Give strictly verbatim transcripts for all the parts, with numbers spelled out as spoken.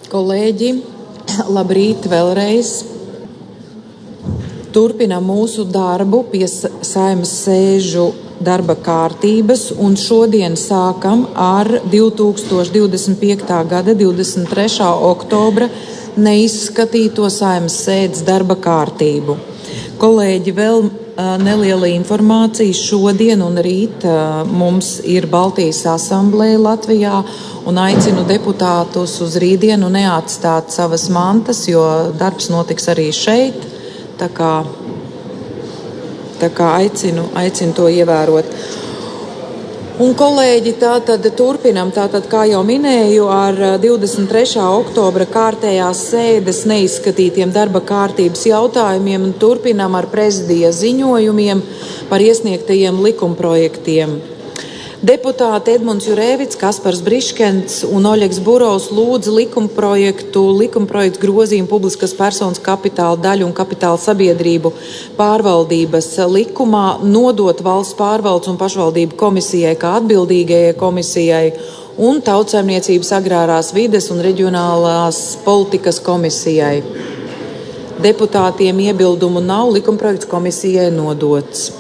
Kolēģi, labrīt vēlreiz. Turpinām mūsu darbu pie Saeimas sēžu darba kārtības, un šodien sākam ar divi tūkstoši divdesmit piektā gada divdesmit trešā oktobra neizskatīto Saeimas sēdes darba kārtību. Kolēģi, vēl uh, neliela informācija. Šodien un rīt uh, mums ir Baltijas asambleja Latvijā, un aicinu deputātus uz rītdienu neatstāt savas mantas, jo darbs notiks arī šeit. Tā kā, tā kā aicinu, aicinu to ievērot. Un, kolēģi, tātad turpinam, tātad, kā jau minēju, ar divdesmit trešā oktobra kārtējās sēdes neizskatītiem darba kārtības jautājumiem un turpinam ar prezidija ziņojumiem par iesniegtajiem likumprojektiem. Deputāti Edmunds Jurēvits, Kaspars Briškens un Oļegs Burovs lūdza likumprojektu, likumprojektu grozījumu publiskas personas kapitāla daļu un kapitāla sabiedrību pārvaldības likumā nodot Valsts pārvaldes un pašvaldību komisijai kā atbildīgajai komisijai un Tautsaimniecības agrārās vides un reģionālās politikas komisijai. Deputātiem iebildumu nav, likumprojekts komisijai nodots.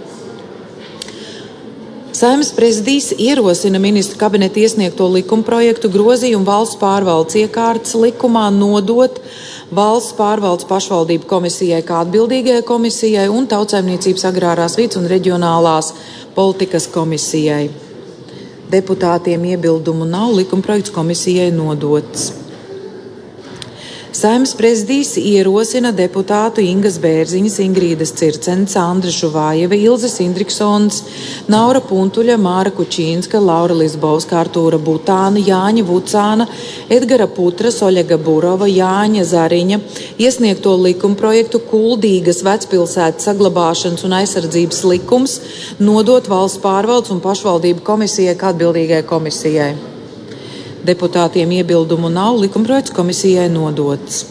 Saeimas prezidijs ierosina ministru kabineta iesniegto likumprojektu grozījumu Valsts pārvaldes iekārtas likumā nodot Valsts pārvaldes pašvaldību komisijai kā atbildīgajai komisijai un Tautsaimniecības agrārās vides un reģionālās politikas komisijai. Deputātiem iebildumu nav, likumprojekts komisijai nodots. Saeimas prezidijs ierosina deputātu Ingas Bērziņas, Ingrīdas Circenes, Andra Žuvājeva, Ilzes Indriksons, Naura Puntuļa, Māra Kučīnska, Laura Lisbovska, Artūra Butāna, Jāņa Vucāna, Edgara Putras, Oļega Burova, Jāņa Zariņa iesniegto likumprojektu Kuldīgas vecpilsētas saglabāšanas un aizsardzības likums nodot Valsts pārvaldes un pašvaldību komisijai kā atbildīgai komisijai. Deputātiem iebildumu nav, likumprojekts komisijai nodots.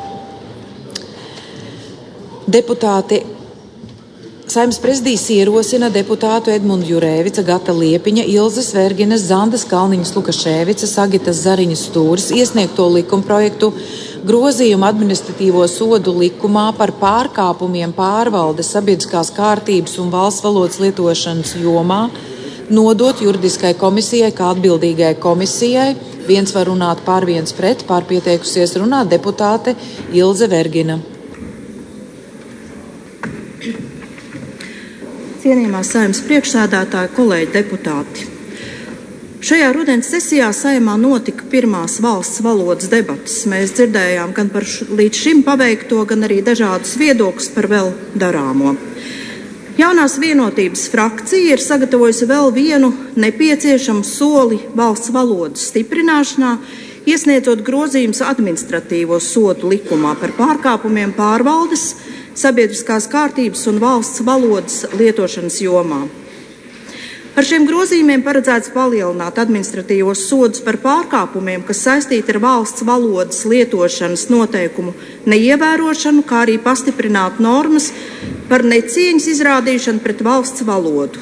Deputāti Saeimas prezidijs ierosina deputātu Edmundu Jurēvica, Gata Liepiņa, Ilzes Verginas, Zandas Kalniņas Lukašēvica, Sagitas Zariņas Stūris iesniegto likumprojektu grozījumu administratīvo sodu likumā par pārkāpumiem pārvaldes, sabiedriskās kārtības un valsts valodas lietošanas jomā nodot juridiskai komisijai kā atbildīgai komisijai. Viens var runāt pār, viens pret, pār pieteikusies runāt deputāte Ilze Vergina. Cienījamā Saeimas priekšsēdētāja, kolēģi deputāti. Šajā rudens sesijā Saeimā notika pirmās valsts valodas debatas. Mēs dzirdējām gan par līdz šim paveikto, gan arī dažādus viedokļus par vēl darāmo. Jaunās vienotības frakcija ir sagatavojusi vēl vienu nepieciešamu soli valsts valodas stiprināšanā, iesniedzot grozījumus administratīvo sodu likumā par pārkāpumiem pārvaldes, sabiedriskās kārtības un valsts valodas lietošanas jomā. Ar šiem grozījumiem paredzēts palielināt administratīvos sodus par pārkāpumiem, kas saistīti ar valsts valodas lietošanas noteikumu neievērošanu, kā arī pastiprināt normas par necieņas izrādīšanu pret valsts valodu.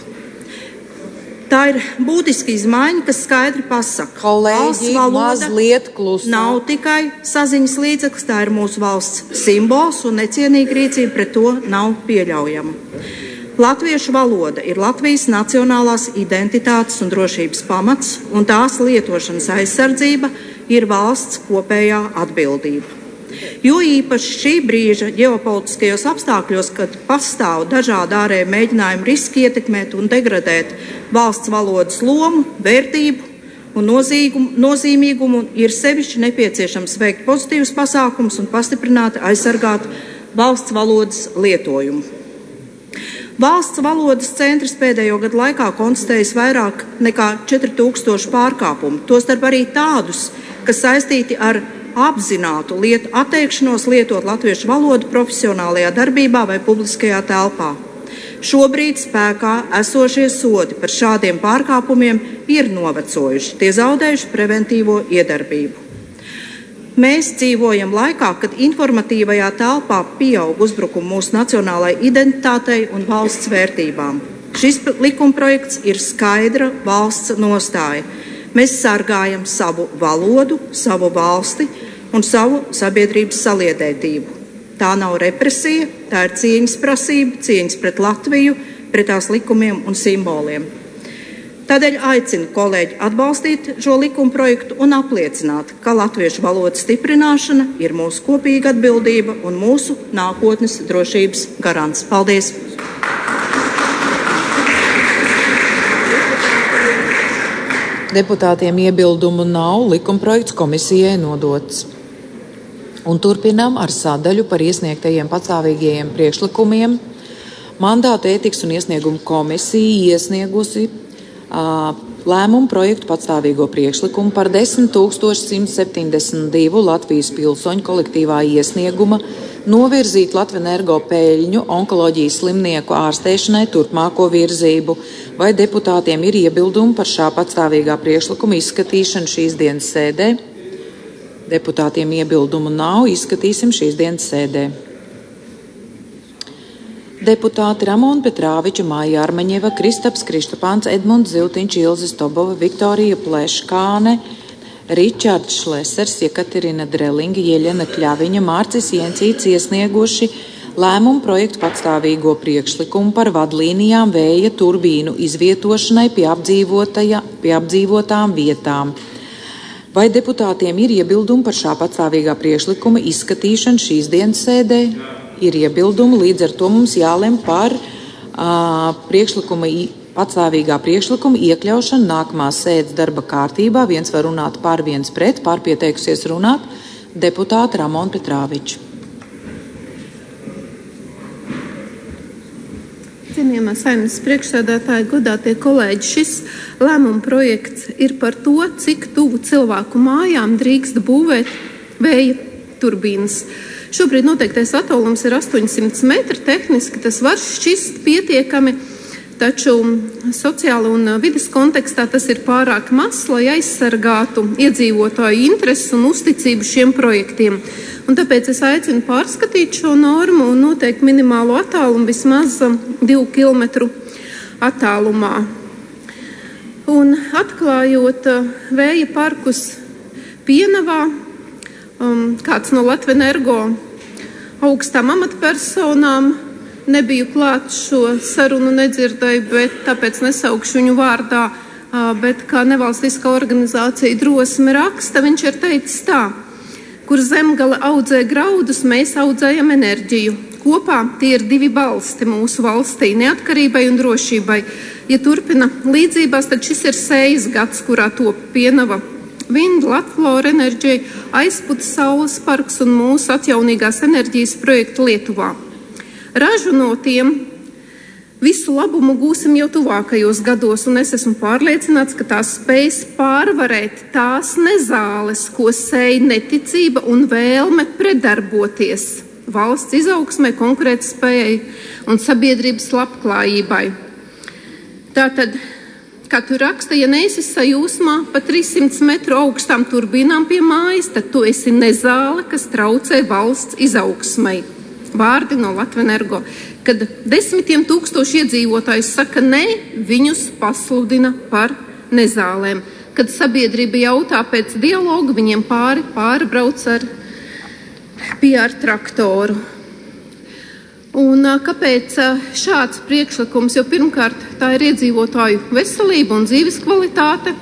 Tā ir būtiska izmaiņa, kas skaidri pasaka, ka valsts valoda nav tikai saziņas līdzeklis, tā ir mūsu valsts simbols un necienīga rīcība pret to nav pieļaujama. Latviešu valoda ir Latvijas nacionālās identitātes un drošības pamats, un tās lietošanas aizsardzība ir valsts kopējā atbildība. Jo īpaši šī brīža ģeopolitiskajos apstākļos, kad pastāv dažādi ārēji mēģinājumi riski ietekmēt un degradēt valsts valodas lomu, vērtību un nozīmīgumu, ir sevišķi nepieciešams veikt pozitīvus pasākumus un pastiprināt aizsargāt valsts valodas lietojumu. Valsts valodas centrs pēdējo gadu laikā konstatējis vairāk nekā četri tūkstoši pārkāpumu, tostarp arī tādus, kas saistīti ar apzinātu lietu atteikšanos lietot latviešu valodu profesionālajā darbībā vai publiskajā telpā. Šobrīd spēkā esošie sodi par šādiem pārkāpumiem ir novecojuši, tie zaudējuši preventīvo iedarbību. Mēs dzīvojam laikā, kad informatīvajā telpā pieaug uzbrukumu mūsu nacionālajai identitātei un valsts vērtībām. Šis likumprojekts ir skaidra valsts nostāja. Mēs sargājam savu valodu, savu valsti, un savu sabiedrības saliedētību. Tā nav represija, tā ir cieņas prasība, cieņas pret Latviju, pret tās likumiem un simboliem. Tādēļ aicinu kolēģi atbalstīt šo likuma projektu un apliecināt, ka latviešu valodas stiprināšana ir mūsu kopīga atbildība un mūsu nākotnes drošības garants. Paldies! Deputātiem iebildumu nav, likumprojekts komisijai nodots. Un turpinām ar sadaļu par iesniegtajiem patstāvīgajiem priekšlikumiem. Mandātu ētikas un iesniegumu komisija iesniegusi uh, lēmumu projektu patstāvīgo priekšlikumu par desmit tūkstoši simt septiņdesmit divu Latvijas pilsoņu kolektīvā iesnieguma novirzīt Latvenergo peļņu onkoloģijas slimnieku ārstēšanai turpmāko virzību. Vai deputātiem ir iebildumi par šā patstāvīgā priekšlikuma izskatīšanu šīs dienas sēdē? Deputātiem iebildumu nav, izskatīsim šīs dienas sēdē. Deputāti Ramona Petrāviča, Māja Armaņeva, Kristaps Kristapāns, Edmunds Ziltiņš, Ilze Stobova, Viktorija Pleškāne, Ričards Šlesers, Jekaterina Drelinga, Jeļena Kļaviņa, Mārcis Jensīts iesnieguši lēmumu projektu patstāvīgo priekšlikumu par vadlīnijām vēja turbīnu izvietošanai pie, pie apdzīvotām vietām. Vai deputātiem ir iebildumi par šā patstāvīgā priekšlikuma izskatīšanu šīs dienas sēdē? Ir iebildumi, līdz ar to mums jālem par uh, priekšlikuma, patstāvīgā priekšlikuma iekļaušanu nākamās sēdes darba kārtībā. Viens var runāt par, viens pret, pārpieteikusies runāt deputāta Ramona Petrāviča. Cienījamā Saeimas priekšsēdētāji, godātie kolēģi, šis lēmuma projekts ir par to, cik tuvu cilvēku mājām drīkst būvēt vēja turbīnas. Šobrīd noteiktais attālums ir astoņsimt metri, tehniski tas var šķist pietiekami, taču sociāla un vides kontekstā tas ir pārāk mazs, lai aizsargātu iedzīvotāju intereses un uzticību šiem projektiem. Un tāpēc es aicinu pārskatīt šo normu un noteikt minimālo attālumu vismaz divu kilometru attālumā. Un atklājot vēja parkus Pienavā, um, kāds no Latvenergo augstām amatpersonām, nebiju klāt šo sarunu nedzirdēju, bet tāpēc nesaukšu viņu vārdā, uh, bet kā nevalstiskā organizācija Drosme raksta, viņš ir teicis tā: kur zemgale audzē graudus, mēs audzējam enerģiju. Kopā tie ir divi balsti mūsu valstī - neatkarībai un drošībai. Ja turpina līdzībās, tad šis ir sējas gads, kurā top Pienava Wind, Latflora enerģija, Aizputa saules parks un mūsu atjaunīgās enerģijas projekta Lietuvā. Ražu no tiem visu labumu gūsim jau tuvākajos gados, un es esmu pārliecināts, ka tās spējas pārvarēt tās nezāles, ko sēj neticība un vēlme predarboties valsts izaugsmē, konkurētspējai un sabiedrības labklājībai. Tātad, kā tu raksta, ja neesi sajūsmā pa trīssimts metru augstām turbīnām pie mājas, tad tu esi nezāle, kas traucē valsts izaugsmai. Vārdi no Latvenergo. Kad desmitiem tūkstoši iedzīvotājs saka nē, viņus pasludina par nezālēm. Kad sabiedrība jautā pēc dialogu, viņiem pāri pāri brauc ar P R traktoru. Un kāpēc šāds priekšlikums? Jo pirmkārt, tā ir iedzīvotāju veselība un dzīves kvalitāte.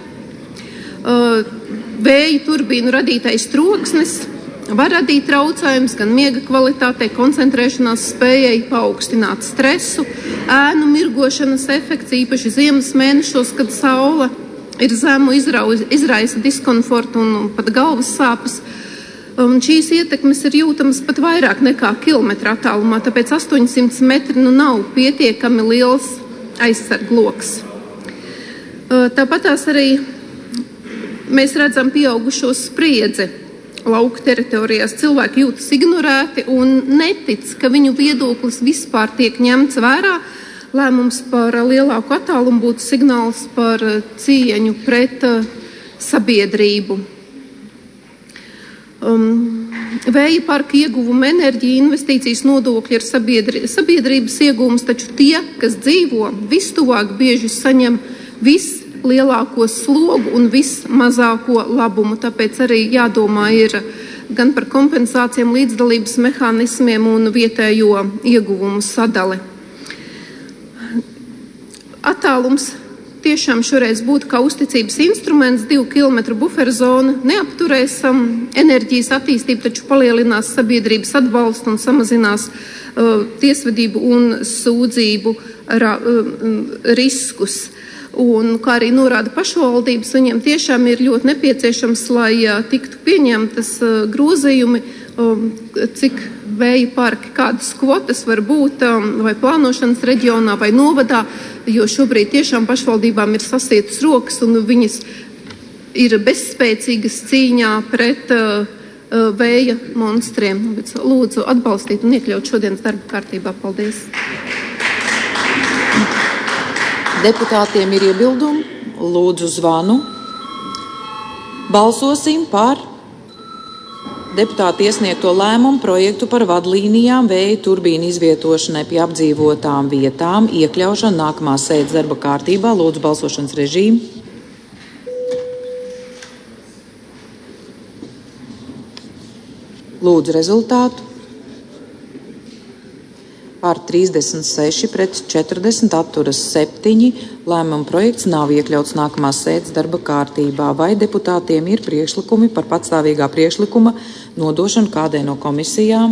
Vēja turbīnu radītais troksnis var radīt traucējumus gan miega kvalitātei, koncentrēšanās spējai, paaugstināt stresu, ēnu mirgošanas efekts, īpaši ziemas mēnešos, kad saule ir zemu, izraisa diskomfortu un pat galvas sāpes. Un šīs ietekmes ir jūtamas pat vairāk nekā kilometra attālumā, tāpēc astoņsimt metri nu nav pietiekami liels aizsargloks. Tāpat tās arī mēs redzam pieaugušo spriedzi lauku teritorijās. Cilvēki jūtas ignorēti un netic, ka viņu viedoklis vispār tiek ņemts vērā. Lēmums par lielāku attālumu būtu signāls par cieņu pret sabiedrību. Um, vēja parka ieguvuma enerģija investīcijas nodokļi ir sabiedri, sabiedrības ieguvums, taču tie, kas dzīvo vistuvāk, bieži saņem vislielāko slogu un vismazāko labumu. Tāpēc arī jādomā ir gan par kompensācijām, līdzdalības mehānismiem un vietējo ieguvumu sadali. Attālums tiešām šoreiz būtu kā uzticības instruments, divu kilometru buferzona neapturēs um, enerģijas attīstību, taču palielinās sabiedrības atbalstu un samazinās uh, tiesvedību un sūdzību ra, uh, riskus. Un, kā arī norāda pašvaldības, viņiem tiešām ir ļoti nepieciešams, lai uh, tiktu pieņemtas uh, grozījumi, um, cik vēja parki, kādas kvotas var būt um, vai plānošanas reģionā vai novadā, jo šobrīd tiešām pašvaldībām ir sasietas rokas un viņas ir bezspēcīgas cīņā pret uh, uh, vēja monstriem. Lūdzu atbalstīt un iekļaut šodienas darba kārtībā. Paldies! Deputātiem ir iebildumi. Lūdzu zvanu. Balsosim par deputātu iesniegto lēmumu projektu par vadlīnijām vēja turbīnu izvietošanai pie apdzīvotām vietām, iekļaušanu nākamās sēdes darba kārtībā. Lūdzu balsošanas režīmu. Lūdzu rezultātu. Par trīsdesmit seši pret četrdesmit atturas septiņi. Lēmuma projekts nav iekļauts nākamās sēdes darba kārtībā. Vai deputātiem ir priekšlikumi par patstāvīgā priekšlikuma nodošanu kādai no komisijām?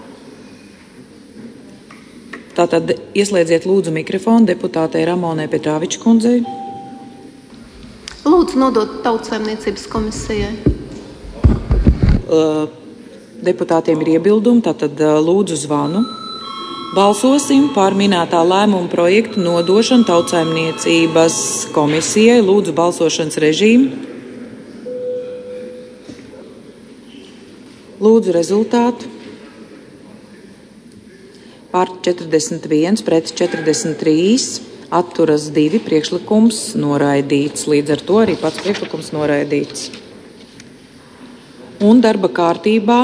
Tātad ieslēdziet lūdzu mikrofonu deputātei Ramonai Petrāviča kundzei. Lūdzu nodot Tautsaimniecības komisijai. Uh, deputātiem ir iebildumi, tātad uh, lūdzu zvanu. Balsosim par minētā lēmuma projektu nodošanu Tautsaimniecības komisijai. Lūdzu balsošanas režīmu. Lūdzu rezultātu. Par četrdesmit viens pret četrdesmit trīs, atturas divi, priekšlikums noraidīts. Līdz ar to arī pats priekšlikums noraidīts. Un darba kārtībā,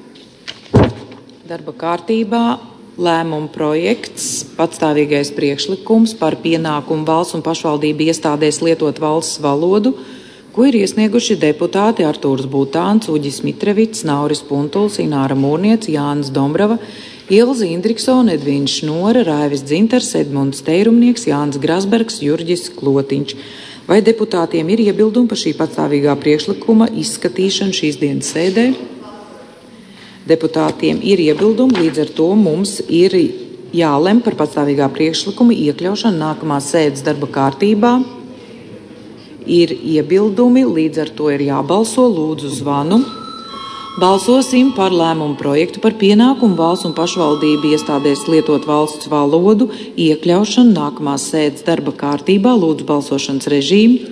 darba kārtībā lēmuma projekts, patstāvīgais priekšlikums par pienākumu valsts un pašvaldību iestādēs lietot valsts valodu, ko ir iesnieguši deputāti Artūrs Butāns, Uģis Mitrevits, Nauris Puntuls, Ināra Mūrniec, Jānis Dombrava, Ilze Indriksone, Edvīns Šnora, Raivis Dzintars, Edmunds Teirumnieks, Jānis Grasbergs, Jurģis Klotiņš. Vai deputātiem ir iebildumi par šī patstāvīgā priekšlikuma izskatīšanu šīs dienas sēdē? Deputātiem ir iebildumi, līdz ar to mums ir jālem par patstāvīgā priekšlikuma iekļaušanu nākamās sēdes darba kārtībā. Ir iebildumi, līdz ar to ir jābalso. Lūdzu zvanu. Balsosim par lēmumu projektu par pienākumu valsts un pašvaldību iestādēs lietot valsts valodu iekļaušanu nākamās sēdes darba kārtībā. Lūdzu balsošanas režīmu.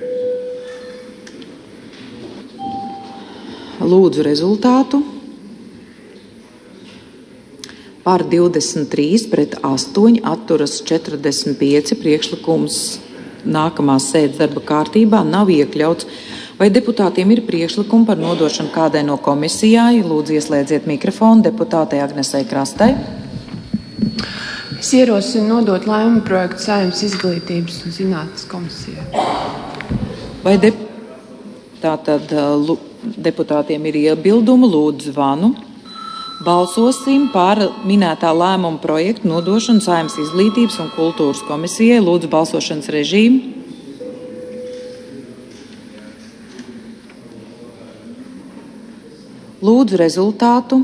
Lūdzu rezultātu. Par divdesmit trīs pret astoņi, atturas četrdesmit pieci, priekšlikums nākamās sēdes darba kārtībā nav iekļauts. Vai deputātiem ir priekšlikumi par nodošanu kādai no komisijai? Lūdzu ieslēdziet mikrofonu deputātei Agnesei Krastai. Es ierosinu nodot lēmumu projektu Saeimas izglītības un zinātnes komisijai. Vai de... Tātad deputātiem ir iebildumi? Lūdzu zvanu. Balsosim par minētā lēmuma projektu nodošanu Saeimas izglītības un kultūras komisijai. Lūdzu balsošanas režīmu. Lūdzu rezultātu.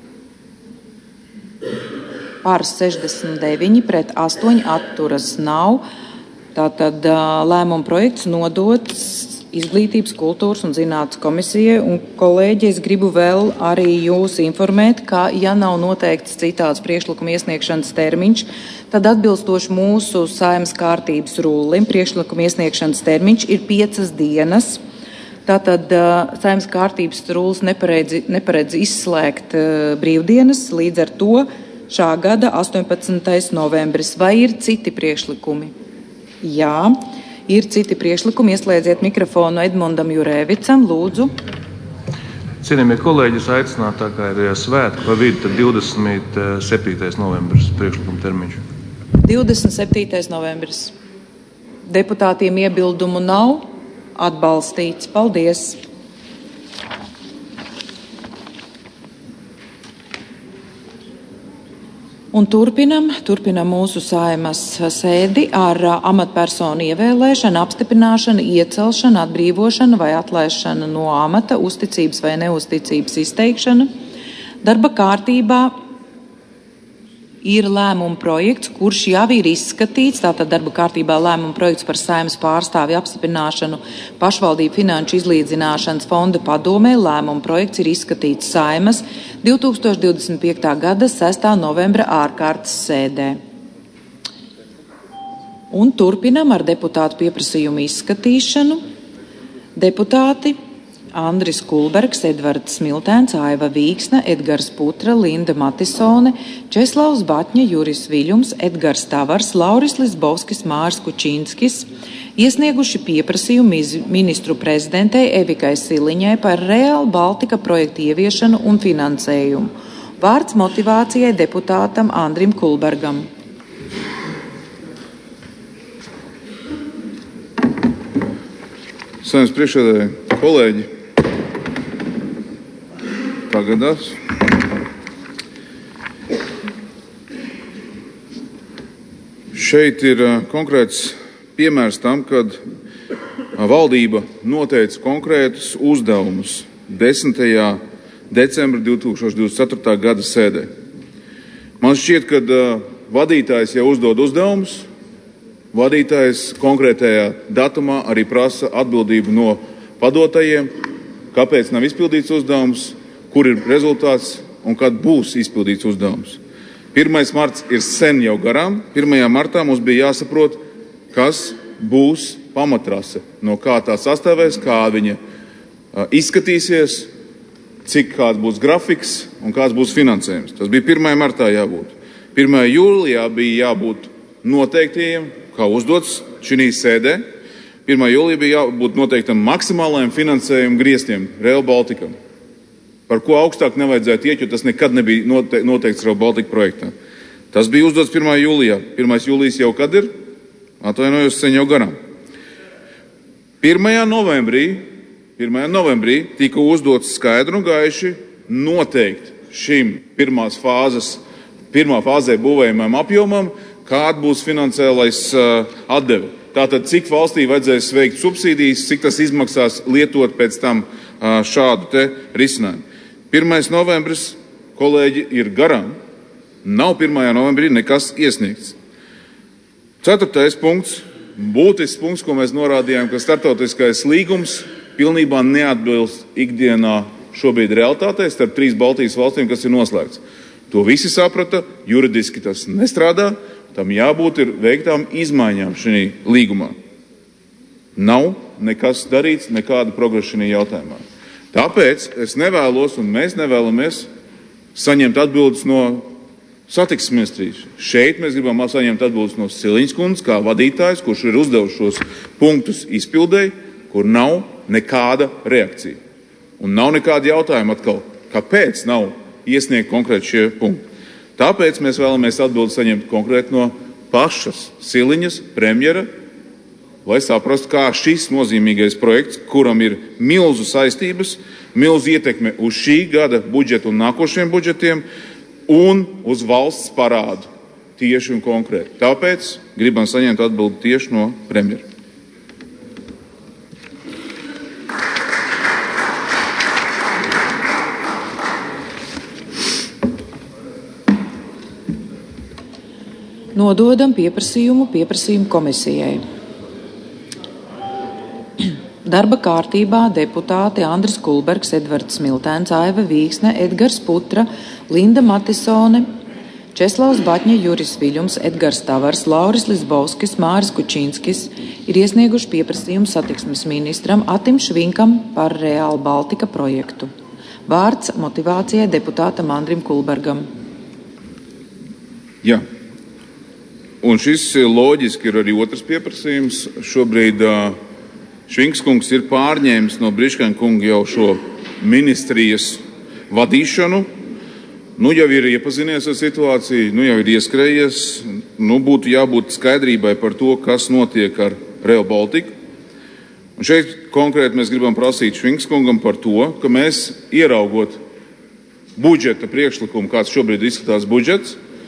Par sešdesmit deviņi pret astoņi, atturas nav. Tātad lēmuma projekts nodots Izglītības, kultūras un zinātnes komisijai. Un, kolēģi, es gribu vēl arī jūs informēt, ka, ja nav noteikts citāds priekšlikuma iesniegšanas termiņš, tad atbilstoši mūsu Saeimas kārtības rullim priekšlikuma iesniegšanas termiņš ir piecas dienas. Tātad uh, Saeimas kārtības rullis neparedz, neparedz izslēgt uh, brīvdienas, līdz ar to šā gada astoņpadsmitais novembris. Vai ir citi priekšlikumi? Jā. Ir citi priekšlikumi. Ieslēdziet mikrofonu Edmundam Jurēvicam. Lūdzu. Cienījamie kolēģi, es aicinātu, tā kā ir svētku pa vidu, tad divdesmit septītais novembris priekšlikuma termiņš. divdesmit septītais novembris. Deputātiem iebildumu nav. Atbalstīts. Paldies. Un turpinam, turpinam mūsu Saeimas sēdi ar amatpersonu ievēlēšanu, apstiprināšanu, iecelšanu, atbrīvošanu vai atlaišanu no amata, uzticības vai neuzticības izteikšanu. Darba kārtībā ir lēmuma projekts, kurš jau ir izskatīts. Tātad darba kārtībā lēmuma projekts par Saeimas pārstāvju apstiprināšanu pašvaldību finanšu izlīdzināšanas fonda padomē. Lēmuma projekts ir izskatīts Saeimas divtūkstoš divdesmit piektā gada sestā novembra ārkārtas sēdē. Un turpinam ar deputātu pieprasījumu izskatīšanu. Deputāti Andris Kulbergs, Edvards Smiltēns, Aiva Vīksne, Edgars Putra, Linda Matisone, Česlavs Batņa, Juris Viļums, Edgars Tavars, Lauris Lisbovskis, Mārs Kučīnskis iesnieguši pieprasījumu ministru prezidentei Evikai Siliņai par Real Baltica projektu ieviešanu un finansējumu. Vārds motivācijai deputātam Andrim Kulbergam. Saeimas priekšsēdētāji, kolēģi, pagadās. Šeit ir konkrēts piemērs tam, kad valdība noteica konkrētus uzdevumus desmitajā decembra divtūkstoš divdesmit ceturtā gada sēdē. Man šķiet, ka vadītājs jau uzdod uzdevumus, vadītājs konkrētajā datumā arī prasa atbildību no padotajiem, kāpēc nav izpildīts uzdevums, kur ir rezultāts un kad būs izpildīts uzdevums. pirmais marts ir sen jau garām. pirmajā martā mums bija jāsaprot, kas būs pamatrase, no kā tā sastāvēs, kā viņa izskatīsies, cik kāds būs grafiks un kāds būs finansējums. Tas bija pirmajā martā jābūt. pirmajā jūlijā bija jābūt noteiktiem, kā uzdots šī sēdē. pirmajā jūlijā bija jābūt noteiktam maksimālajiem finansējumu griestiem Rail Balticam, par ko augstāk nevajadzētu iet, jo tas nekad nebija note- noteikts Rail Baltica projektā. Tas bija uzdots pirmajā jūlijā. pirmais jūlijas jau kad ir? Atvainojos, sen jau garām. pirmajā novembrī, pirmajā novembrī tika uzdots skaidri un gaiši noteikt šim pirmās fāzes, pirmā fāzē būvējumam apjomam, kāda būs finansiālais uh, atdeve. Tātad, cik valstī vajadzēs veikt subsīdijas, cik tas izmaksās lietot pēc tam uh, šādu te risinājumu. pirmais novembris, kolēģi, ir garām. Nav pirmajā novembrī nekas iesniegts. Ceturtais punkts, būtisks punkts, ko mēs norādījām, ka starptautiskais līgums pilnībā neatbilst ikdienā šobrīd realitātei starp trīs Baltijas valstīm, kas ir noslēgts. To visi saprata, juridiski tas nestrādā, tam jābūt ir veiktām izmaiņām šī līgumā. Nav nekas darīts, nekāda progresa šī jautājumā. Tāpēc es nevēlos, un mēs nevēlamies saņemt atbildes no satiksmes ministrijas. Šeit mēs gribam saņemt atbildes no Siliņas kundzes, kā vadītājs, kurš ir uzdevuši šos punktus izpildēji, kur nav nekāda reakcija. Un nav nekāda jautājuma atkal, kāpēc nav iesniegt konkrēti šie punkti. Tāpēc mēs vēlamies atbildes saņemt konkrēti no pašas Siliņas, premjera, lai saprastu, kā šis nozīmīgais projekts, kuram ir milzu saistības, milzu ietekme uz šī gada budžetu un nākošiem budžetiem un uz valsts parādu tieši un konkrēti. Tāpēc gribam saņemt atbildi tieši no premjera. Nododam pieprasījumu pieprasījumu komisijai. Darba kārtībā deputāti Andris Kulbergs, Edvards Smiltēns, Aiva Vīksne, Edgars Putra, Linda Matisone, Česlavs Batņa, Juris Viļums, Edgars Tavars, Lauris Lisbovskis, Māris Kučīnskis ir iesnieguši pieprasījumu satiksmes ministram Atim Švinkam par Real Baltica projektu. Vārds motivācijai deputātam Andrim Kulbergam. Jā. Un šis loģiski ir arī otrs pieprasījums. Šobrīd uh, Švinks kungs ir pārņēmis no Briškana kunga jau šo ministrijas vadīšanu. Nu jau ir iepazinies ar situāciju, nu jau ir ieskrējies. Nu būtu jābūt skaidrībai par to, kas notiek ar Rail Baltica. Un šeit konkrēti mēs gribam prasīt Švinks kungam par to, ka mēs ieraugot budžeta priekšlikumu, kāds šobrīd izskatās budžets,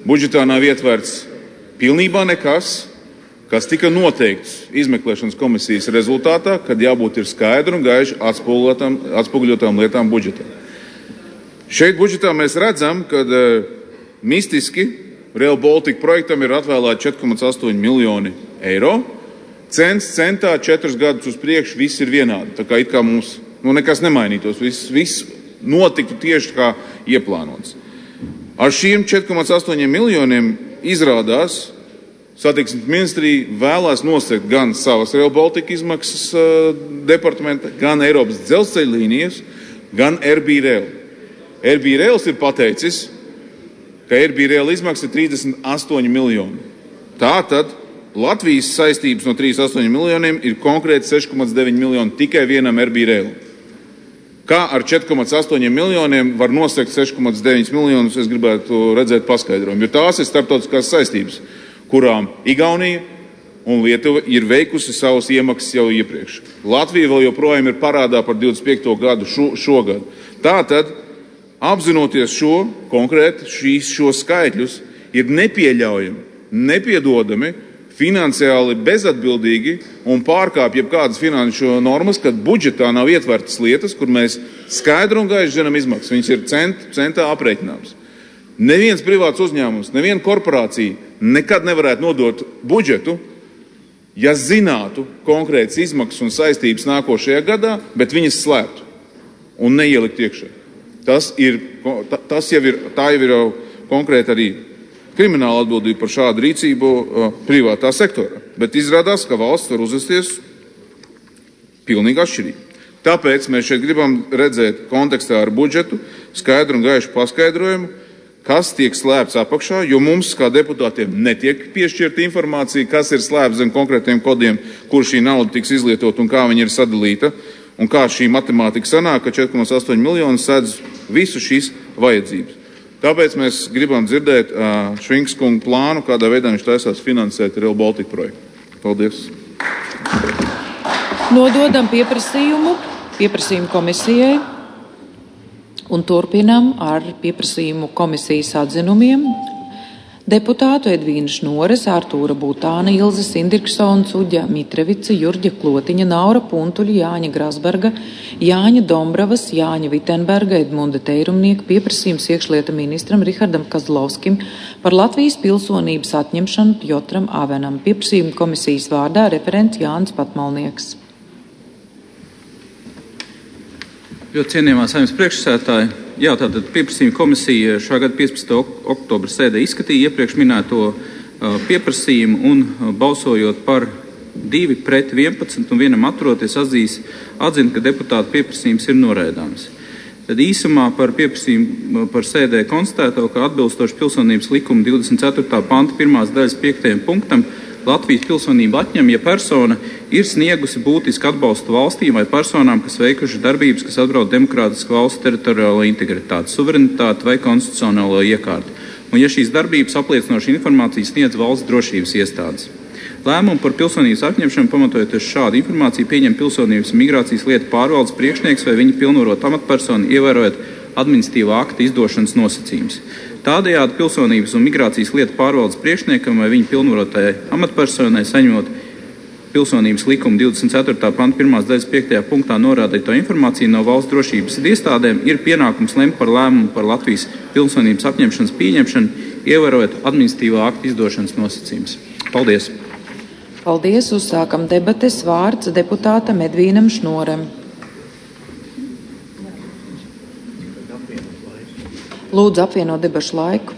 budžetā nav ietverts pilnībā nekas, kas tika noteikts izmeklēšanas komisijas rezultātā, kad jābūt ir skaidru un gaiši atspoguļotām lietām budžetā. Šeit budžetā mēs redzam, ka uh, mistiski Rail Baltica projektam ir atvēlēti četri komats astoņi miljoni eiro. Cents centā četrus gadus uz priekšu viss ir vienādi. Tā kā it kā mums nu, nekas nemainītos, viss, viss notiktu tieši kā ieplānots. Ar šiem četri komats astoņi miljoniem izrādās satiksmes ministrija vēlās nosegt gan savas Rail Baltica izmaksas uh, departamenta, gan Eiropas dzelzceļa līnijas, gan R B Rail. R B Rails ir pateicis, ka R B Rail izmaksa ir trīsdesmit astoņi miljoni. Tātad Latvijas saistības no trīsdesmit astoņiem miljoniem ir konkrēti seši komats deviņi miljoni tikai vienam R B Rail. Kā ar četri komats astoņi miljoniem var nosegt seši komats deviņi miljonus, es gribētu redzēt paskaidrojumu, jo tās ir starptautiskās saistības, kurām Igaunija un Lietuva ir veikusi savas iemaksas jau iepriekš. Latvija vēl joprojām ir parādā par divdesmit piekto gadu šo, šogad. Tātad, apzinoties šo konkrēti, šīs, šo skaitļus, ir nepieļaujami, nepiedodami, finansiāli bezatbildīgi un pārkāpj jebkādas finanšu normas, kad budžetā nav ietvertas lietas, kur mēs skaidru un gaiši zinām izmaksas. Viņas ir cent, centā aprēķināmas. Neviens privāts uzņēmums, neviena korporācija nekad nevarētu nodot budžetu, ja zinātu konkrētas izmaksas un saistības nākošajā gadā, bet viņas slēptu un neielikt iekšā. Tas ir, tas jau ir, tā jau ir jau konkrēti arī krimināla atbildība par šādu rīcību uh, privātā sektorā. Bet izrādās, ka valsts var uzvesties pilnīgi atšķirīgi. Tāpēc mēs šeit gribam redzēt kontekstā ar budžetu skaidru un gaišu paskaidrojumu, kas tiek slēpts apakšā, jo mums, kā deputātiem, netiek piešķirta informācija, kas ir slēpts zem konkrētiem kodiem, kur šī nauda tiks izlietot un kā viņa ir sadalīta, un kā šī matemātika sanāk, ka četri komats astoņi miljoni sedz visu šīs vajadzības. Tāpēc mēs gribam dzirdēt uh, Švinks kungu plānu, kādā veidā viņš taisās finansēt Rail Baltica projektu. Paldies. Nododam pieprasījumu, pieprasījumu komisijai un turpinam ar pieprasījumu komisijas atzinumiem. Deputātu Edvīna Šnores, Artūra Būtāna, Ilze Sindirksona, Uģa Mitrevica, Jurģa Klotiņa, Naura Puntuļa, Jāņa Grasberga, Jāņa Dombravas, Jāņa Vitenberga, Edmunda Teirumnieka pieprasījums iekšlieta ministram Rihardam Kazlovskim par Latvijas pilsonības atņemšanu Pjotram Avenam. Pieprasījuma komisijas vārdā referents Jānis Patmalnieks. Ļoti cienījamā Saeimas priekšsēdētāja, jā, tātad pieprasījuma komisija šā gada piecpadsmitā oktobra sēdē izskatīja iepriekš minēto uh, pieprasījumu un uh, balsojot par divi pret vienpadsmit un vienam atturoties atzīs, atzina, ka deputāta pieprasījums ir noraidāms. Tad īsumā par pieprasījumu par sēdē konstatēto, ka atbilstoši pilsonības likuma divdesmit ceturtā panta pirmās daļas piektajam punktam Latvijas pilsonību atņem, ja persona ir sniegusi būtisku atbalstu valstīm vai personām, kas veikuši darbības, kas atbrauc demokrātisku valsts teritoriālo integritāti, suverenitāti vai konstitucionālo iekārtu, un ja šīs darbības apliecinoši informāciju sniedz valsts drošības iestādes. Lēmumu par pilsonības atņemšanu pamatojoties šādu informāciju pieņem pilsonības un migrācijas lietu pārvaldes priekšnieks vai viņa pilnvarot amatpersonu, ievērojot administratīvā akta izdošanas nosacījumus. Tādējādi pilsonības un migrācijas lietu pārvaldes priekšniekam vai viņa pilnvarotajai amatpersonai saņemot pilsonības likuma divdesmit ceturtā panta pirmās daļas piektajā punktā norādīto informāciju no valsts drošības iestādēm ir pienākums lemt par lēmumu par Latvijas pilsonības apņemšanas pieņemšanu, ievērojot administratīvā akta izdošanas nosacījumus. Paldies! Paldies! Uzsākam debates. Vārds deputātam Edvīnam Šnorem. Lūdzu, apvienot debašu laiku.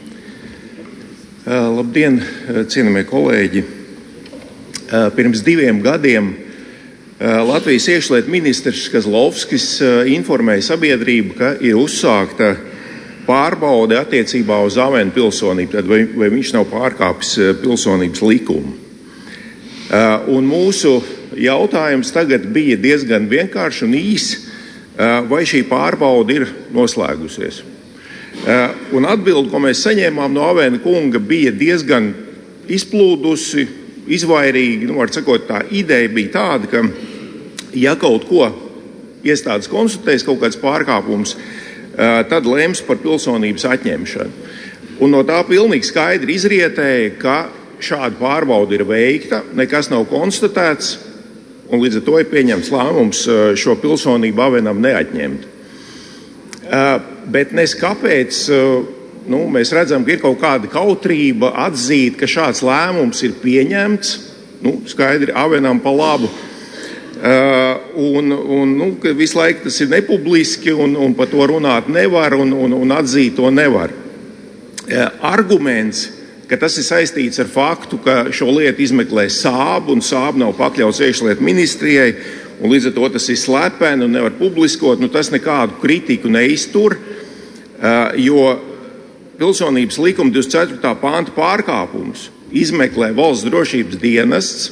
Uh, labdien, cienījamie kolēģi! Uh, pirms diviem gadiem uh, Latvijas iekšlietu ministrs Kazlovskis uh, informēja sabiedrību, ka ir uzsākta pārbaude attiecībā uz Avenu pilsonību, tad vai, vai viņš nav pārkāpis uh, pilsonības likumu. Uh, un mūsu jautājums tagad bija diezgan vienkāršs un īs, uh, vai šī pārbaude ir noslēgusies. Uh, un atbildi, ko mēs saņēmām no Avena kunga, bija diezgan izplūdusi, izvairīgi. Nu, var sakot, tā ideja bija tāda, ka ja kaut ko iestādes konstatēs, kaut kāds pārkāpums, uh, tad lems par pilsonības atņemšanu. Un no tā pilnīgi skaidri izrietēja, ka šāda pārbauda ir veikta, nekas nav konstatēts, un līdz ar to ir pieņemts lēmums šo pilsonību Avenam neatņemt. Bet nes kāpēc nu, mēs redzam, ka ir kaut kāda kautrība atzīt, ka šāds lēmums ir pieņemts, nu, skaidri Avenam pa labu, un, un nu, ka visu laiku tas ir nepubliski, un, un par to runāt nevar, un, un, un atzīt to nevar. Arguments, ka tas ir saistīts ar faktu, ka šo lietu izmeklē Sāb, un Sāb nav pakļauts iekšlietu ministrijai, un līdz ar to tas ir slepeni un nevar publiskot, nu tas nekādu kritiku neiztur, jo pilsonības likuma divdesmit ceturtā panta pārkāpums izmeklē valsts drošības dienests,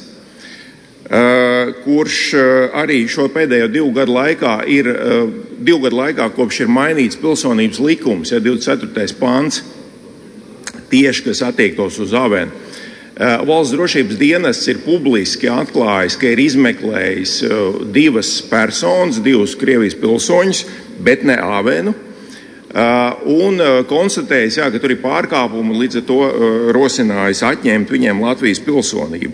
kurš arī šo pēdējo divu gadu laikā ir, divu gadu laikā kopš ir mainīts pilsonības likums, ja divdesmit ceturtais pants, tieši, kas attiektos uz Avenu. Valsts drošības dienests ir publiski atklājis, ka ir izmeklējis divas personas, divus Krievijas pilsoņus, bet ne Avenu, un konstatējis, jā, ka tur ir pārkāpumi, līdz ar to rosinājis atņemt viņiem Latvijas pilsonību.